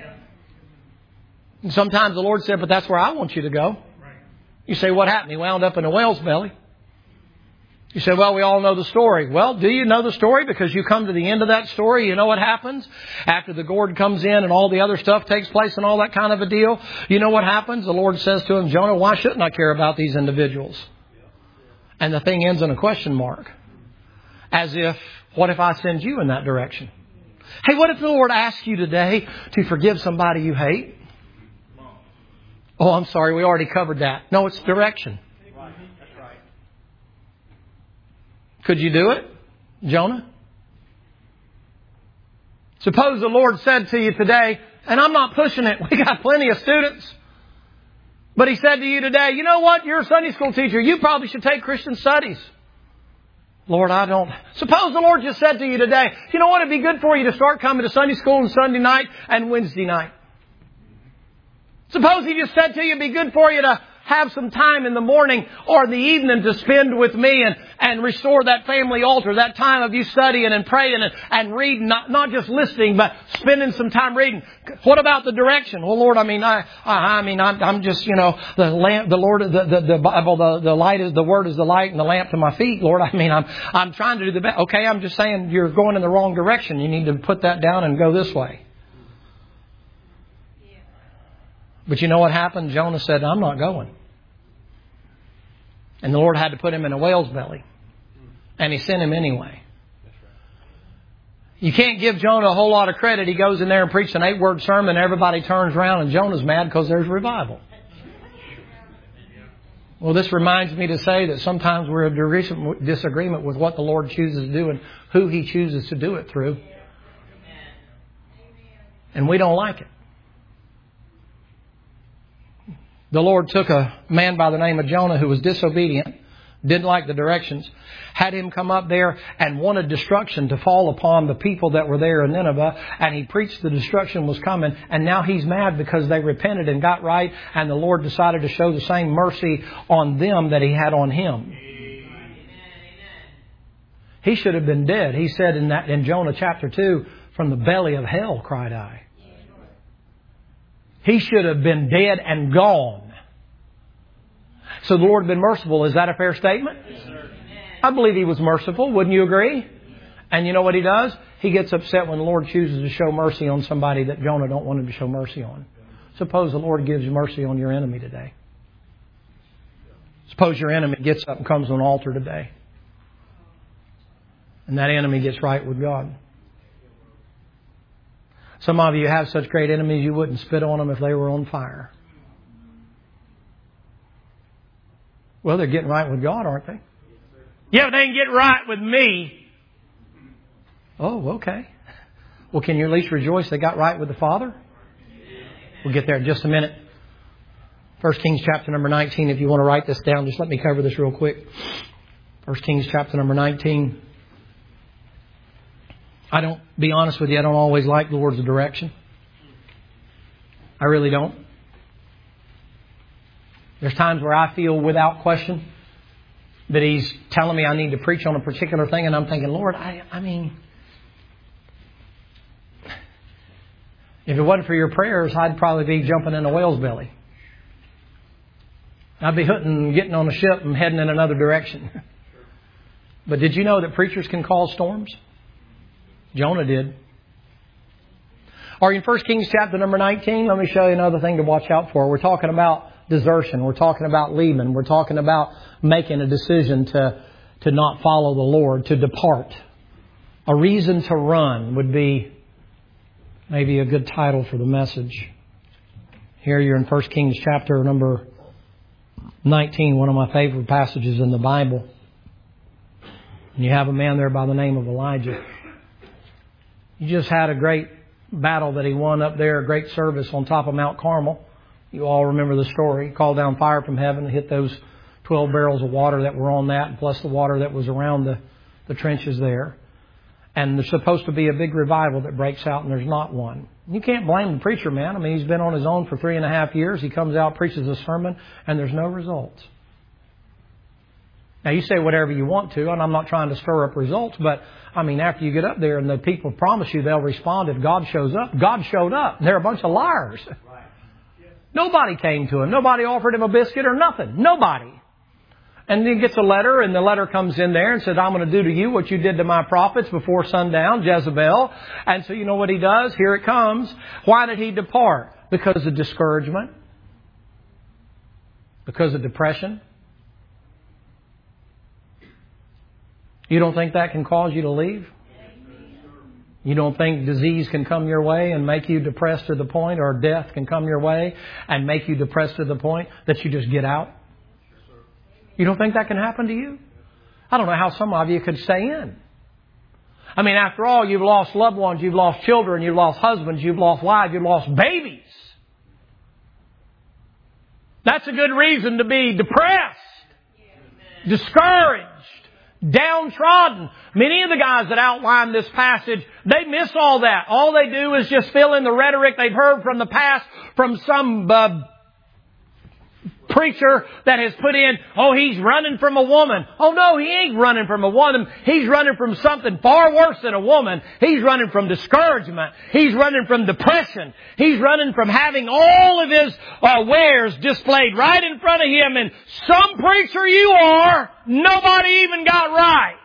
And sometimes the Lord said, but that's where I want you to go. You say, what happened? He wound up in a whale's belly. You say, well, we all know the story. Well, do you know the story? Because you come to the end of that story, you know what happens? After the gourd comes in and all the other stuff takes place and all that kind of a deal, you know what happens? The Lord says to him, Jonah, why shouldn't I care about these individuals? And the thing ends in a question mark. As if, what if I send you in that direction? Hey, what if the Lord asks you today to forgive somebody you hate? Oh, I'm sorry, we already covered that. No, it's direction. Could you do it, Jonah? Suppose the Lord said to you today, and I'm not pushing it, we got plenty of students. But He said to you today, you know what? You're a Sunday school teacher. You probably should take Christian studies. Lord, I don't. Suppose the Lord just said to you today, you know what? It'd be good for you to start coming to Sunday school on Sunday night and Wednesday night. Suppose He just said to you, it'd be good for you to have some time in the morning or in the evening to spend with me and restore that family altar, that time of you studying and praying and reading, not just listening, but spending some time reading. What about the direction? Well, Lord, I'm just, the lamp, the Lord, the Bible, the light is, the Word is the light and the lamp to my feet. Lord, I'm trying to do the best. Okay, I'm just saying you're going in the wrong direction. You need to put that down and go this way. But you know what happened? Jonah said, I'm not going. And the Lord had to put him in a whale's belly. And He sent him anyway. You can't give Jonah a whole lot of credit. He goes in there and preaches an 8-word sermon. Everybody turns around and Jonah's mad because there's revival. Well, this reminds me to say that sometimes we're in disagreement with what the Lord chooses to do and who He chooses to do it through. And we don't like it. The Lord took a man by the name of Jonah who was disobedient, didn't like the directions, had him come up there and wanted destruction to fall upon the people that were there in Nineveh. And he preached the destruction was coming. And now he's mad because they repented and got right. And the Lord decided to show the same mercy on them that He had on him. He should have been dead. He said in Jonah chapter 2, from the belly of hell cried I. He should have been dead and gone. So the Lord had been merciful. Is that a fair statement? Yes, sir. I believe He was merciful. Wouldn't you agree? And you know what He does? He gets upset when the Lord chooses to show mercy on somebody that Jonah don't want Him to show mercy on. Suppose the Lord gives you mercy on your enemy today. Suppose your enemy gets up and comes to an altar today. And that enemy gets right with God. Some of you have such great enemies you wouldn't spit on them if they were on fire. Well, they're getting right with God, aren't they? Yeah, but they ain't getting right with me. Oh, okay. Well, can you at least rejoice they got right with the Father? We'll get there in just a minute. 1 Kings chapter number 19. If you want to write this down, just let me cover this real quick. 1 Kings chapter number 19. Be honest with you, I don't always like the Lord's direction. I really don't. There's times where I feel without question that He's telling me I need to preach on a particular thing, and I'm thinking, Lord, if it wasn't for your prayers, I'd probably be jumping in a whale's belly. I'd be getting on a ship and heading in another direction. But did you know that preachers can cause storms? Jonah did. Are you in 1 Kings chapter number 19? Let me show you another thing to watch out for. We're talking about desertion. We're talking about leaving. We're talking about making a decision to not follow the Lord, to depart. A reason to run would be maybe a good title for the message. Here you're in 1 Kings chapter number 19, one of my favorite passages in the Bible. And you have a man there by the name of Elijah. He just had a great battle that he won up there, a great service on top of Mount Carmel. You all remember the story. He called down fire from heaven and hit those 12 barrels of water that were on that, plus the water that was around the trenches there. And there's supposed to be a big revival that breaks out, and there's not one. You can't blame the preacher, man. I mean, he's been on his own for 3.5 years. He comes out, preaches a sermon, and there's no results. Now, you say whatever you want to, and I'm not trying to stir up results, but, I mean, after you get up there and the people promise you they'll respond if God shows up, God showed up. They're a bunch of liars. Nobody came to him. Nobody offered him a biscuit or nothing. Nobody. And he gets a letter, and the letter comes in there and says, I'm going to do to you what you did to my prophets before sundown, Jezebel. And so you know what he does? Here it comes. Why did he depart? Because of discouragement. Because of depression. You don't think that can cause you to leave? You don't think disease can come your way and make you depressed to the point, or death can come your way and make you depressed to the point that you just get out? You don't think that can happen to you? I don't know how some of you could stay in. I mean, after all, you've lost loved ones, you've lost children, you've lost husbands, you've lost wives, you've lost babies. That's a good reason to be depressed, discouraged, downtrodden. Many of the guys that outline this passage, they miss all that. All they do is just fill in the rhetoric they've heard from the past, from some preacher that has put in, oh, he's running from a woman. Oh, no, he ain't running from a woman. He's running from something far worse than a woman. He's running from discouragement. He's running from depression. He's running from having all of his wares displayed right in front of him. And some preacher you are, nobody even got right.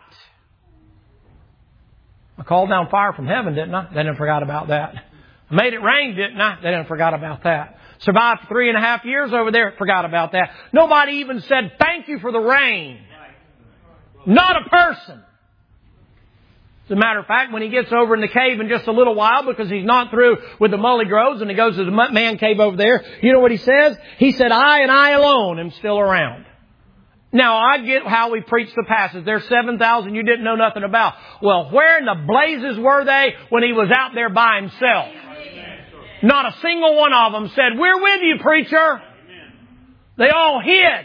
I called down fire from heaven, didn't I? They didn't forgot about that. I made it rain, didn't I? They didn't forgot about that. Survived for 3.5 years over there. Forgot about that. Nobody even said thank you for the rain. Not a person. As a matter of fact, when he gets over in the cave in just a little while, because he's not through with the mully groves, and he goes to the man cave over there, you know what he says? He said, I and I alone am still around. Now, I get how we preach the passage. There's 7,000 you didn't know nothing about. Well, where in the blazes were they when he was out there by himself? Not a single one of them said, we're with you, preacher. They all hid.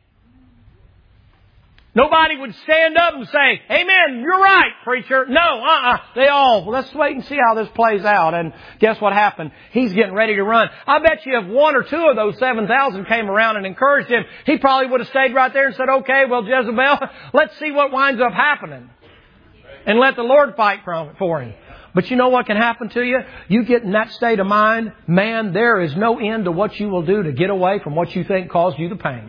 Nobody would stand up and say, amen, you're right, preacher. No, They all, well, let's wait and see how this plays out. And guess what happened? He's getting ready to run. I bet you if 1 or 2 of those 7,000 came around and encouraged him, he probably would have stayed right there and said, okay, well, Jezebel, let's see what winds up happening. And let the Lord fight for him. But you know what can happen to you? You get in that state of mind, man, there is no end to what you will do to get away from what you think caused you the pain.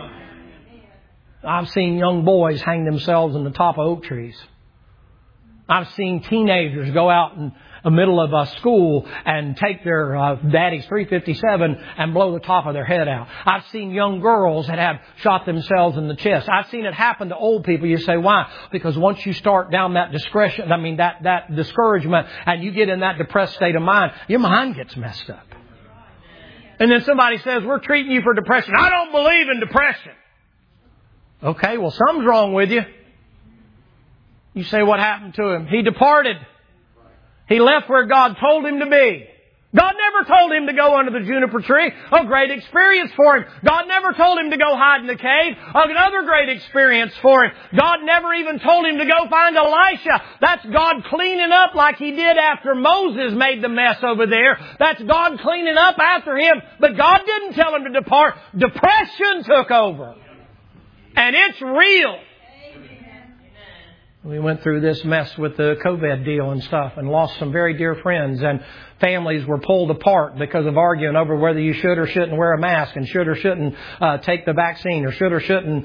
I've seen young boys hang themselves in the top of oak trees. I've seen teenagers go out in the middle of a school and take their daddy's .357 and blow the top of their head out. I've seen young girls that have shot themselves in the chest. I've seen it happen to old people. You say, why? Because once you start down that that discouragement, and you get in that depressed state of mind, your mind gets messed up. And then somebody says, we're treating you for depression. I don't believe in depression. Okay, well, something's wrong with you. You say, what happened to him? He departed. He left where God told him to be. God never told him to go under the juniper tree. A great experience for him. God never told him to go hide in the cave. Another great experience for him. God never even told him to go find Elisha. That's God cleaning up like He did after Moses made the mess over there. That's God cleaning up after him. But God didn't tell him to depart. Depression took over. And it's real. We went through this mess with the COVID deal and stuff and lost some very dear friends, and families were pulled apart because of arguing over whether you should or shouldn't wear a mask, and should or shouldn't take the vaccine, or should or shouldn't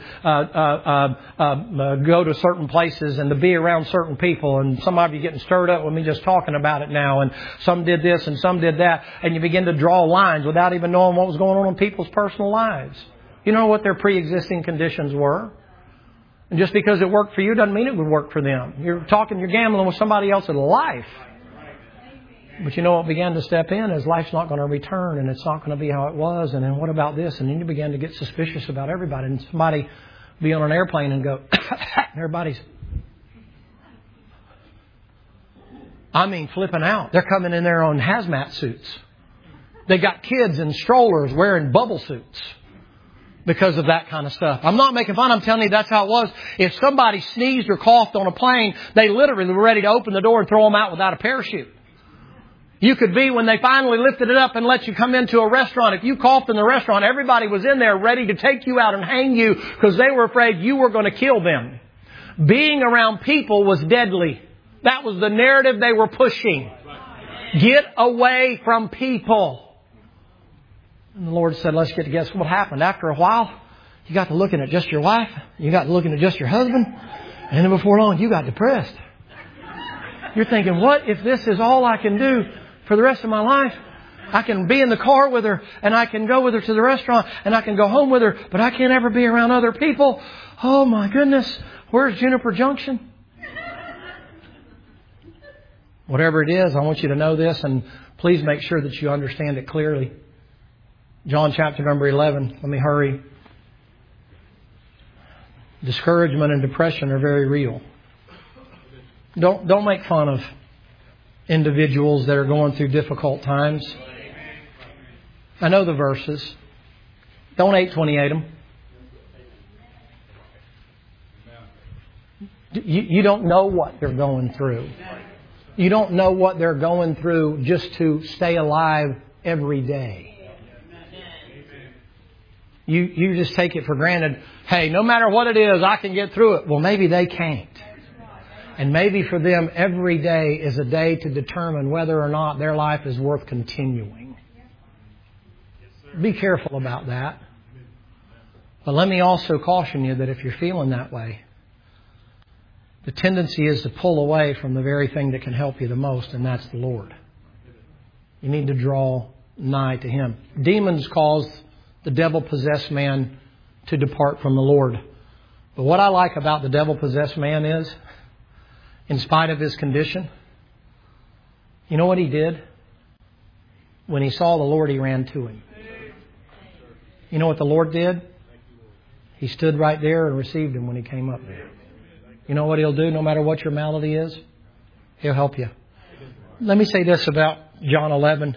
go to certain places and to be around certain people. And some of you getting stirred up with me just talking about it now. And some did this and some did that. And you begin to draw lines without even knowing what was going on in people's personal lives. You know what their pre-existing conditions were. And just because it worked for you doesn't mean it would work for them. You're gambling with somebody else's life. But you know what began to step in is life's not going to return, and it's not going to be how it was. And then what about this? And then you began to get suspicious about everybody. And somebody be on an airplane and go, everybody's, flipping out. They're coming in there on hazmat suits. They got kids in strollers wearing bubble suits. Because of that kind of stuff. I'm not making fun. I'm telling you that's how it was. If somebody sneezed or coughed on a plane, they literally were ready to open the door and throw them out without a parachute. You could be, when they finally lifted it up and let you come into a restaurant, if you coughed in the restaurant, everybody was in there ready to take you out and hang you because they were afraid you were going to kill them. Being around people was deadly. That was the narrative they were pushing. Get away from people. And the Lord said, let's get together. What happened? After a while, you got to looking at just your wife. You got to looking at just your husband. And then before long, you got depressed. You're thinking, what if this is all I can do for the rest of my life? I can be in the car with her, and I can go with her to the restaurant, and I can go home with her, but I can't ever be around other people. Oh my goodness, where's Juniper Junction? Whatever it is, I want you to know this, and please make sure that you understand it clearly. John chapter number 11. Let me hurry. Discouragement and depression are very real. Don't make fun of individuals that are going through difficult times. I know the verses. Don't 828 them. You don't know what they're going through. You don't know what they're going through just to stay alive every day. You just take it for granted. Hey, no matter what it is, I can get through it. Well, maybe they can't. And maybe for them, every day is a day to determine whether or not their life is worth continuing. Be careful about that. But let me also caution you that if you're feeling that way, the tendency is to pull away from the very thing that can help you the most, and that's the Lord. You need to draw nigh to Him. Demons cause the devil-possessed man to depart from the Lord. But what I like about the devil-possessed man is, in spite of his condition, you know what he did? When he saw the Lord, he ran to Him. You know what the Lord did? He stood right there and received him when he came up there. You know what He'll do no matter what your malady is? He'll help you. Let me say this about John 11.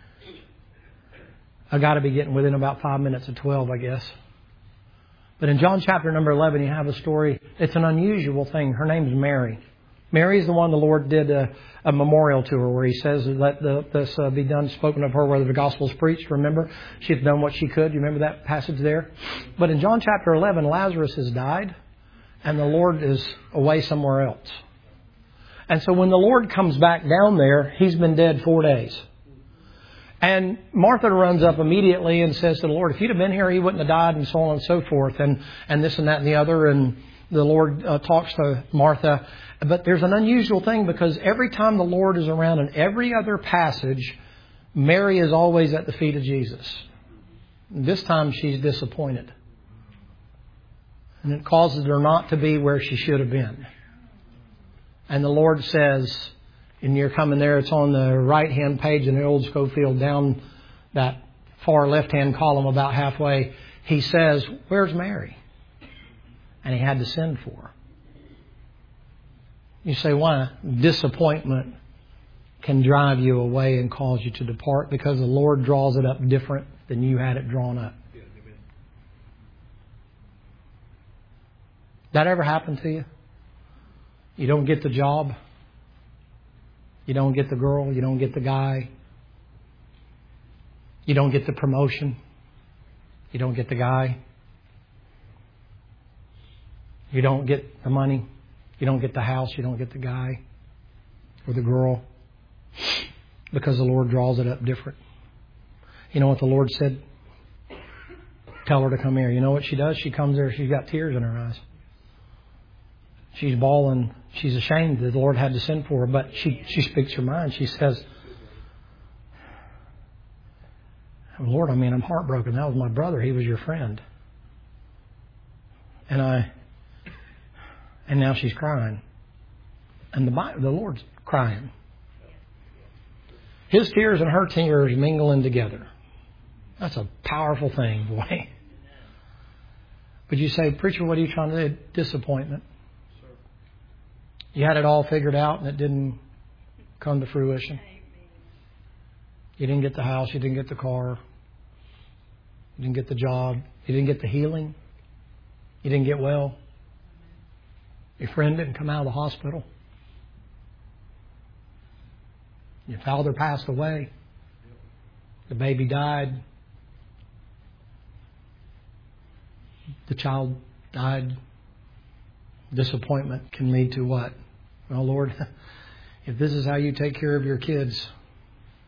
I got to be getting within about 5 minutes of 12, I guess. But in John chapter number 11, you have a story. It's an unusual thing. Her name's Mary. Mary is the one the Lord did a memorial to her where He says, let this be done, spoken of her, whether the gospel is preached. Remember, she's done what she could. You remember that passage there? But in John chapter 11, Lazarus has died and the Lord is away somewhere else. And so when the Lord comes back down there, He's been dead 4 days. And Martha runs up immediately and says to the Lord, if You'd have been here, He wouldn't have died, and so on and so forth, and this and that and the other. And the Lord talks to Martha. But there's an unusual thing, because every time the Lord is around in every other passage, Mary is always at the feet of Jesus. This time she's disappointed. And it causes her not to be where she should have been. And the Lord says, and you're coming there, it's on the right-hand page in the old Schofield, down that far left-hand column about halfway. He says, where's Mary? And He had to send for her. You say, why? Disappointment can drive you away and cause you to depart, because the Lord draws it up different than you had it drawn up. That ever happened to you? You don't get the job. You don't get the girl. You don't get the guy. You don't get the promotion. You don't get the guy. You don't get the money. You don't get the house. You don't get the guy or the girl, because the Lord draws it up different. You know what the Lord said? Tell her to come here. You know what she does? She comes there. She's got tears in her eyes. She's bawling. She's ashamed that the Lord had to send for her. But she speaks her mind. She says, Lord, I'm heartbroken. That was my brother. He was Your friend. And now she's crying. And the Lord's crying. His tears and her tears mingling together. That's a powerful thing, boy. But you say, preacher, what are you trying to do? Disappointment. You had it all figured out and it didn't come to fruition. You didn't get the house. You didn't get the car. You didn't get the job. You didn't get the healing. You didn't get well. Your friend didn't come out of the hospital. Your father passed away. The baby died. The child died. Disappointment can lead to what? Well, Lord, if this is how You take care of Your kids,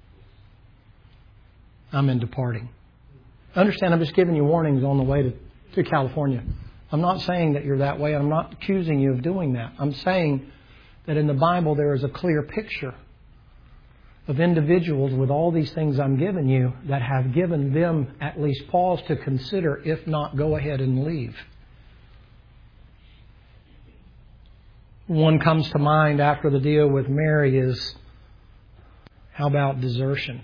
I'm in departing. Understand, I'm just giving you warnings on the way to to California. I'm not saying that you're that way. I'm not accusing you of doing that. I'm saying that in the Bible there is a clear picture of individuals with all these things I'm giving you that have given them at least pause to consider, if not go ahead and leave. One comes to mind after the deal with Mary is, how about desertion?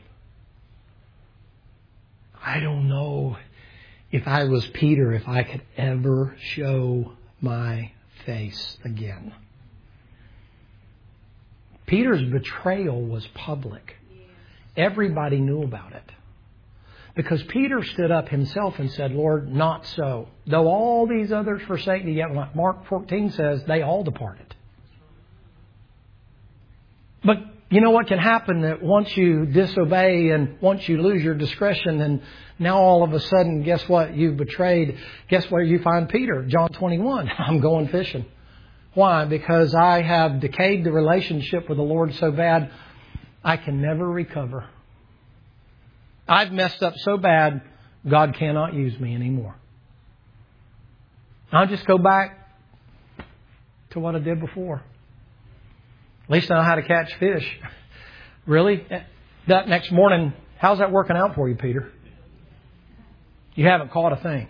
I don't know if I was Peter, if I could ever show my face again. Peter's betrayal was public. Everybody knew about it. Because Peter stood up himself and said, Lord, not so. Though all these others forsake thee, yet like Mark 14 says, they all departed. But you know what can happen that once you disobey and once you lose your discretion, and now all of a sudden, guess what? You've betrayed. Guess where you find Peter? John 21. I'm going fishing. Why? Because I have decayed the relationship with the Lord so bad, I can never recover. I've messed up so bad, God cannot use me anymore. I'll just go back to what I did before. At least I know how to catch fish. Really? That next morning, how's that working out for you, Peter? You haven't caught a thing.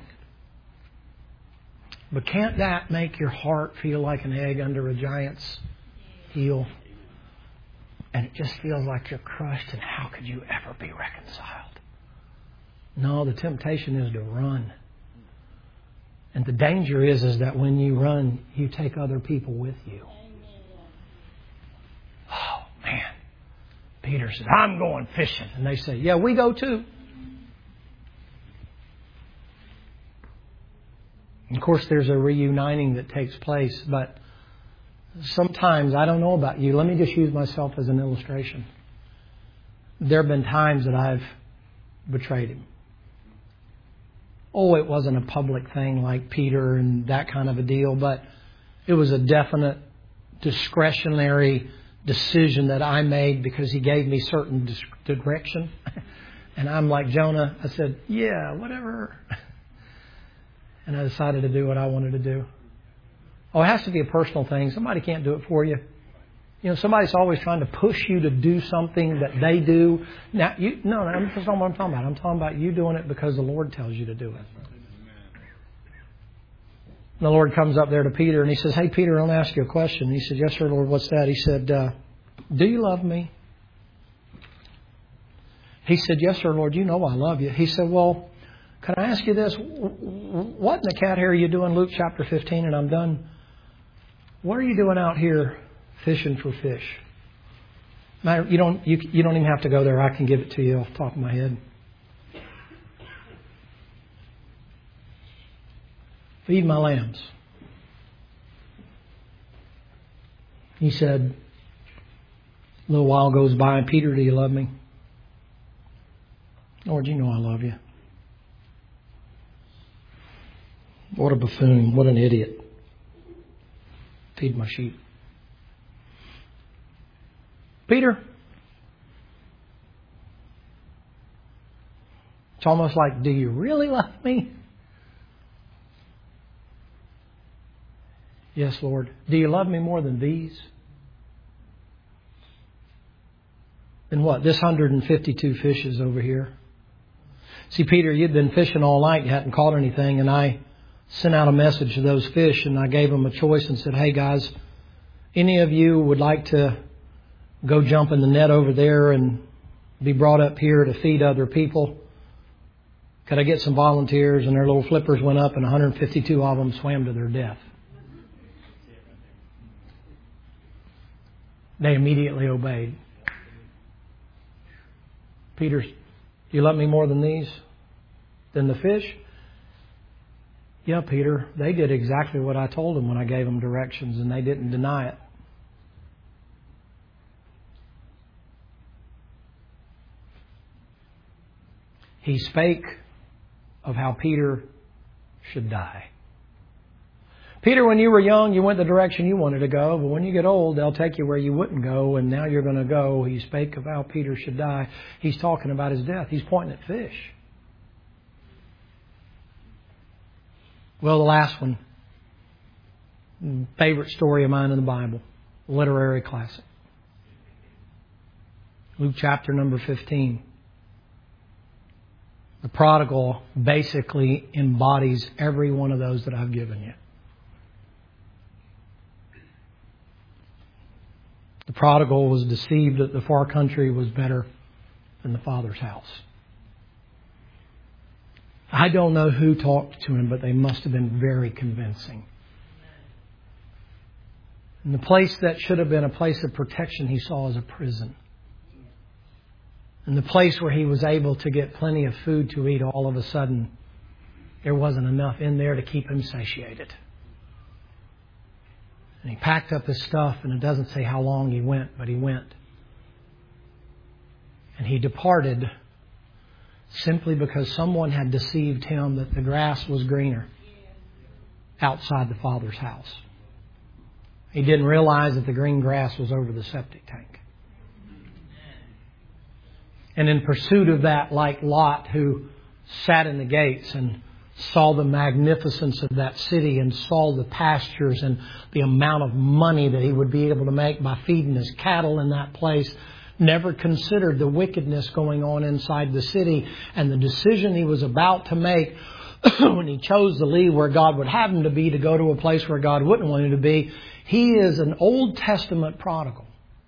But can't that make your heart feel like an egg under a giant's heel? And it just feels like you're crushed, and how could you ever be reconciled? No, the temptation is to run. And the danger is that when you run, you take other people with you. Oh, man. Peter says, I'm going fishing. And they say, yeah, we go too. Of course, there's a reuniting that takes place, but sometimes, I don't know about you, let me just use myself as an illustration. There have been times that I've betrayed Him. Oh, it wasn't a public thing like Peter and that kind of a deal, but it was a definite discretionary decision that I made because He gave me certain direction. And I'm like Jonah. I said, yeah, whatever. And I decided to do what I wanted to do. Oh, it has to be a personal thing. Somebody can't do it for you. You know, somebody's always trying to push you to do something that they do. Now, that's not what I'm talking about. I'm talking about you doing it because the Lord tells you to do it. And the Lord comes up there to Peter and He says, hey, Peter, I want to ask you a question. And he said, yes, sir, Lord, what's that? He said, do you love me? He said, yes, sir, Lord, you know I love you. He said, well, can I ask you this? What in the cat hair are you doing? Luke chapter 15, and I'm done. What are you doing out here fishing for fish? Now, you don't even have to go there. I can give it to you off the top of my head. Feed my lambs. He said, a little while goes by, Peter, do you love me? Lord, you know I love you. What a buffoon. What an idiot. Feed my sheep. Peter. It's almost like, do you really love me? Yes, Lord. Do you love me more than these? Than what? This 152 fishes over here. See, Peter, you'd been fishing all night. You hadn't caught anything. And I sent out a message to those fish, and I gave them a choice and said, hey, guys, any of you would like to go jump in the net over there and be brought up here to feed other people? Could I get some volunteers? And their little flippers went up, and 152 of them swam to their death. They immediately obeyed. Peter, you love me more than these? Than the fish? Yeah, Peter, they did exactly what I told them when I gave them directions, and they didn't deny it. He spake of how Peter should die. Peter, when you were young, you went the direction you wanted to go, but when you get old, they'll take you where you wouldn't go, and now you're going to go. He spake of how Peter should die. He's talking about his death. He's pointing at fish. Well, the last one. Favorite story of mine in the Bible. Literary classic. Luke chapter number 15. The prodigal basically embodies every one of those that I've given you. The prodigal was deceived that the far country was better than the Father's house. I don't know who talked to him, but they must have been very convincing. And the place that should have been a place of protection he saw as a prison. And the place where he was able to get plenty of food to eat, all of a sudden, there wasn't enough in there to keep him satiated. And he packed up his stuff, and it doesn't say how long he went, but he went. And he departed simply because someone had deceived him that the grass was greener outside the Father's house. He didn't realize that the green grass was over the septic tank. And in pursuit of that, like Lot, who sat in the gates and saw the magnificence of that city and saw the pastures and the amount of money that he would be able to make by feeding his cattle in that place, never considered the wickedness going on inside the city and the decision he was about to make when he chose to leave where God would have him to be to go to a place where God wouldn't want him to be. He is an Old Testament prodigal.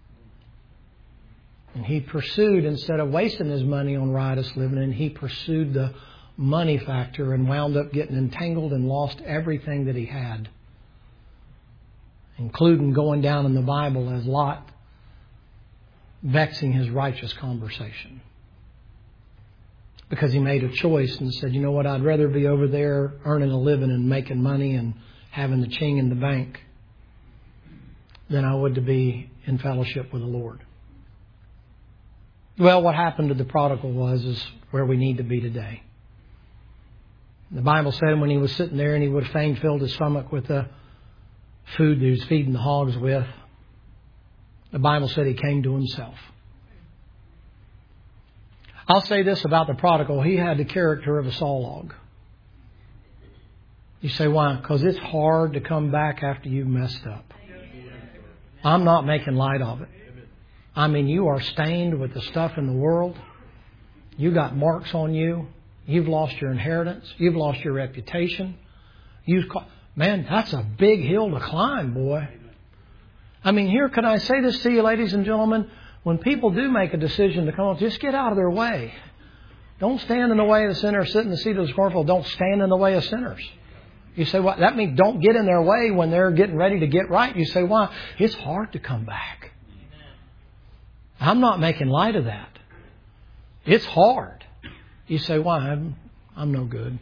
And he pursued, instead of wasting his money on riotous living, and he pursued the money factor and wound up getting entangled and lost everything that he had, including going down in the Bible as Lot, vexing his righteous conversation. Because he made a choice and said, you know what, I'd rather be over there earning a living and making money and having the ching in the bank than I would to be in fellowship with the Lord. Well, what happened to the prodigal is where we need to be today. The Bible said when he was sitting there and he would have fain filled his stomach with the food that he was feeding the hogs with, the Bible said he came to himself. I'll say this about the prodigal. He had the character of a saw log. You say, why? Because it's hard to come back after you've messed up. I'm not making light of it. I mean, you are stained with the stuff in the world. You got marks on you. You've lost your inheritance. You've lost your reputation. Man, that's a big hill to climb, boy. I mean, here, can I say this to you, ladies and gentlemen? When people do make a decision to come on, just get out of their way. Don't stand in the way of the sinner. Sit in the seat of the scornful. Don't stand in the way of sinners. You say, what? That means don't get in their way when they're getting ready to get right. You say, why? It's hard to come back. I'm not making light of that. It's hard. You say, why? I'm no good.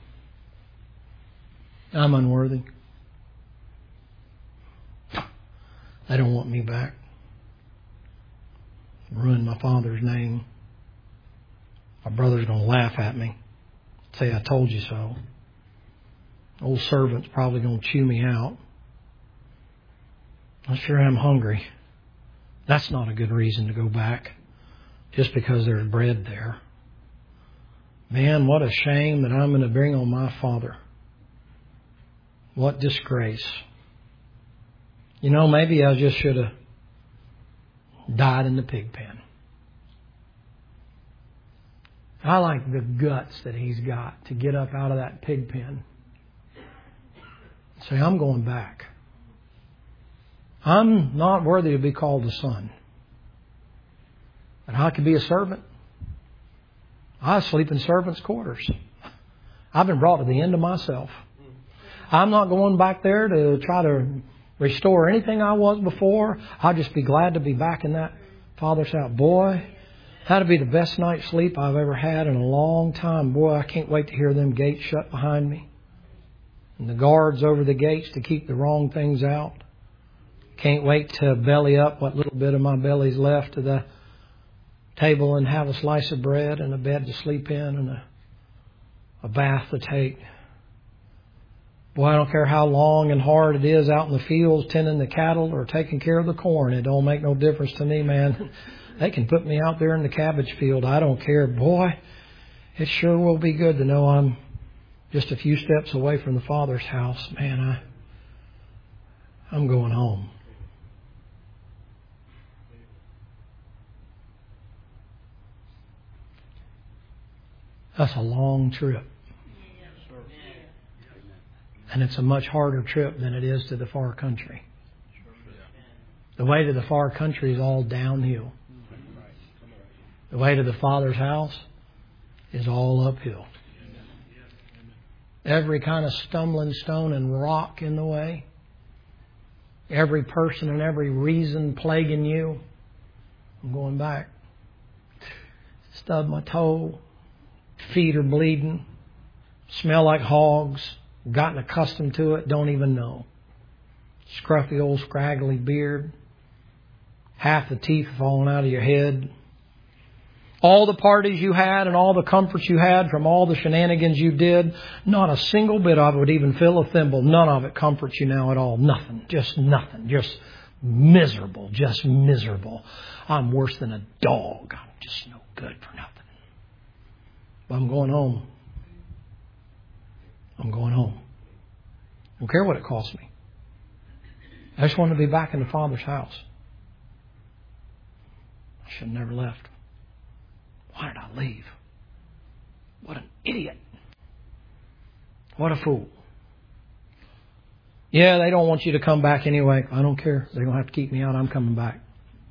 I'm unworthy. They don't want me back. Ruin my father's name. My brother's going to laugh at me. Say, I told you so. Old servant's probably going to chew me out. I sure am hungry. That's not a good reason to go back just because there's bread there. Man, what a shame that I'm going to bring on my father. What disgrace. You know, maybe I just should have died in the pig pen. I like the guts that he's got to get up out of that pig pen. Say, I'm going back. I'm not worthy to be called a son. But I could be a servant. I sleep in servants' quarters. I've been brought to the end of myself. I'm not going back there to try to restore anything I was before. I'll just be glad to be back in that Father's house. Boy, that'd be the best night's sleep I've ever had in a long time. Boy, I can't wait to hear them gates shut behind me. And the guards over the gates to keep the wrong things out. Can't wait to belly up what little bit of my belly's left to the table and have a slice of bread and a bed to sleep in and a bath to take. Boy, I don't care how long and hard it is out in the fields tending the cattle or taking care of the corn. It don't make no difference to me, man. They can put me out there in the cabbage field. I don't care. Boy, it sure will be good to know I'm just a few steps away from the Father's house, man, I'm going home. That's a long trip. And it's a much harder trip than it is to the far country. The way to the far country is all downhill. The way to the Father's house is all uphill. Every kind of stumbling stone and rock in the way. Every person and every reason plaguing you. I'm going back. Stubbed my toe. Feet are bleeding. Smell like hogs. Gotten accustomed to it. Don't even know. Scruffy old scraggly beard. Half the teeth falling out of your head. All the parties you had and all the comforts you had from all the shenanigans you did, not a single bit of it would even fill a thimble. None of it comforts you now at all. Nothing. Just nothing. Just miserable. Just miserable. I'm worse than a dog. I'm just no good for nothing. But I'm going home. I'm going home. I don't care what it costs me. I just want to be back in the Father's house. I should have never left. Why did I leave? What an idiot. What a fool. Yeah, they don't want you to come back anyway. I don't care. They don't have to keep me out. I'm coming back.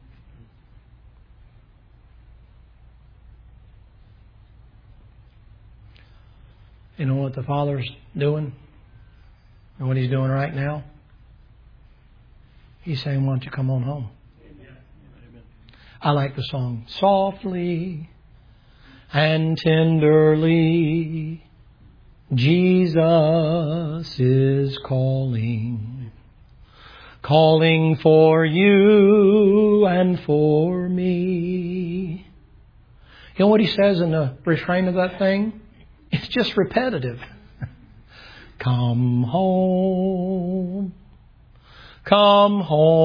You know what the Father's doing? And what He's doing right now? He's saying, why don't you come on home? I like the song, softly and tenderly, Jesus is calling, calling for you and for me. You know what He says in the refrain of that thing? It's just repetitive. Come home. Come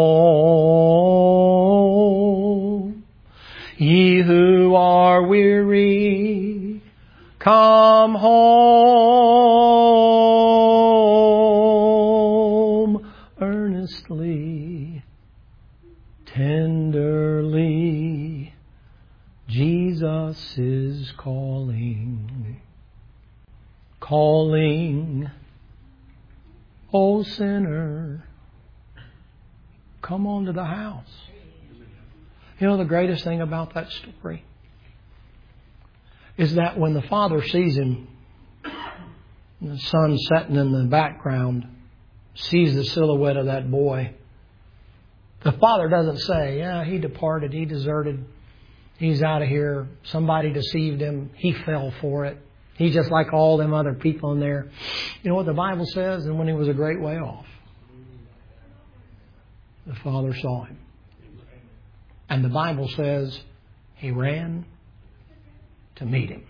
home. Ye who are weary, come home. Earnestly, tenderly, Jesus is calling. Calling, O sinner, come on to the house. You know the greatest thing about that story is that when the Father sees him, and the sun setting in the background, sees the silhouette of that boy, the Father doesn't say, yeah, he departed, he deserted, he's out of here, somebody deceived him, he fell for it. He's just like all them other people in there. You know what the Bible says? And when he was a great way off, the Father saw him. And the Bible says he ran to meet him.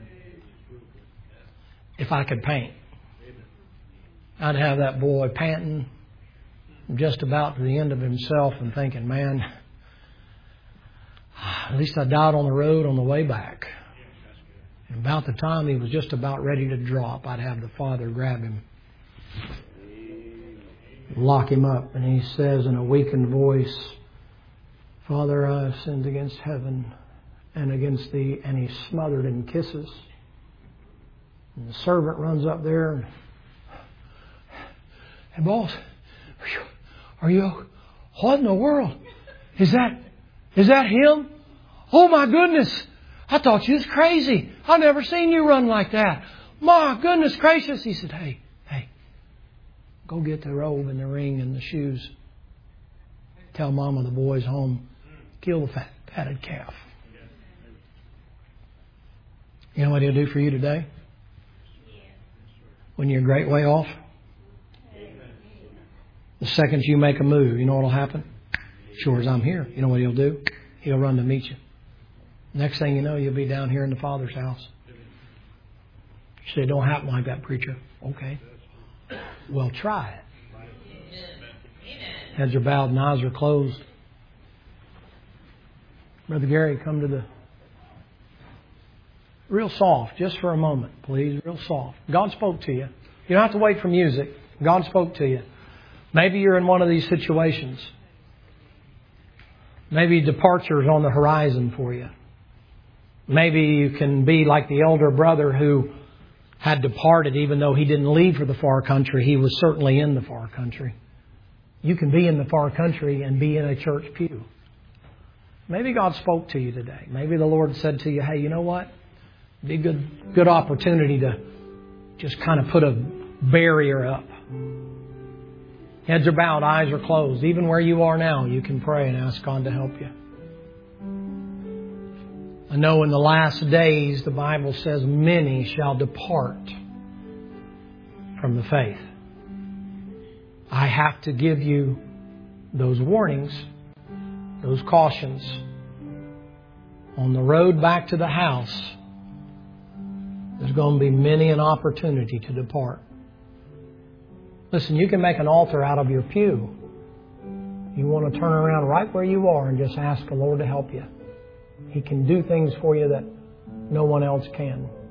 If I could paint, I'd have that boy panting just about to the end of himself and thinking, man, at least I died on the road on the way back. And about the time he was just about ready to drop, I'd have the Father grab him, lock him up. And he says in a weakened voice, Father, I have sinned against heaven and against thee. And he's smothered in kisses. And the servant runs up there and, hey, boss, are you, what in the world? Is that him? Oh my goodness. I thought you was crazy. I've never seen you run like that. My goodness gracious. He said, hey, go get the robe and the ring and the shoes. Tell Mama the boy's home. Kill the fatted calf. You know what He'll do for you today? When you're a great way off? The second you make a move, you know what will happen? Sure as I'm here. You know what He'll do? He'll run to meet you. Next thing you know, you'll be down here in the Father's house. You say, it don't happen like that, preacher. Okay. Well, try it. Heads are bowed and eyes are closed. Brother Gary, come to the Real soft, just for a moment, please. Real soft. God spoke to you. You don't have to wait for music. God spoke to you. Maybe you're in one of these situations. Maybe departure is on the horizon for you. Maybe you can be like the elder brother who had departed even though he didn't leave for the far country. He was certainly in the far country. You can be in the far country and be in a church pew. Maybe God spoke to you today. Maybe the Lord said to you, hey, you know what? It'd be a good opportunity to just kind of put a barrier up. Heads are bowed, eyes are closed. Even where you are now, you can pray and ask God to help you. I know in the last days, the Bible says, many shall depart from the faith. I have to give you those warnings, those cautions. On the road back to the house, there's going to be many an opportunity to depart. Listen, you can make an altar out of your pew. You want to turn around right where you are and just ask the Lord to help you. He can do things for you that no one else can.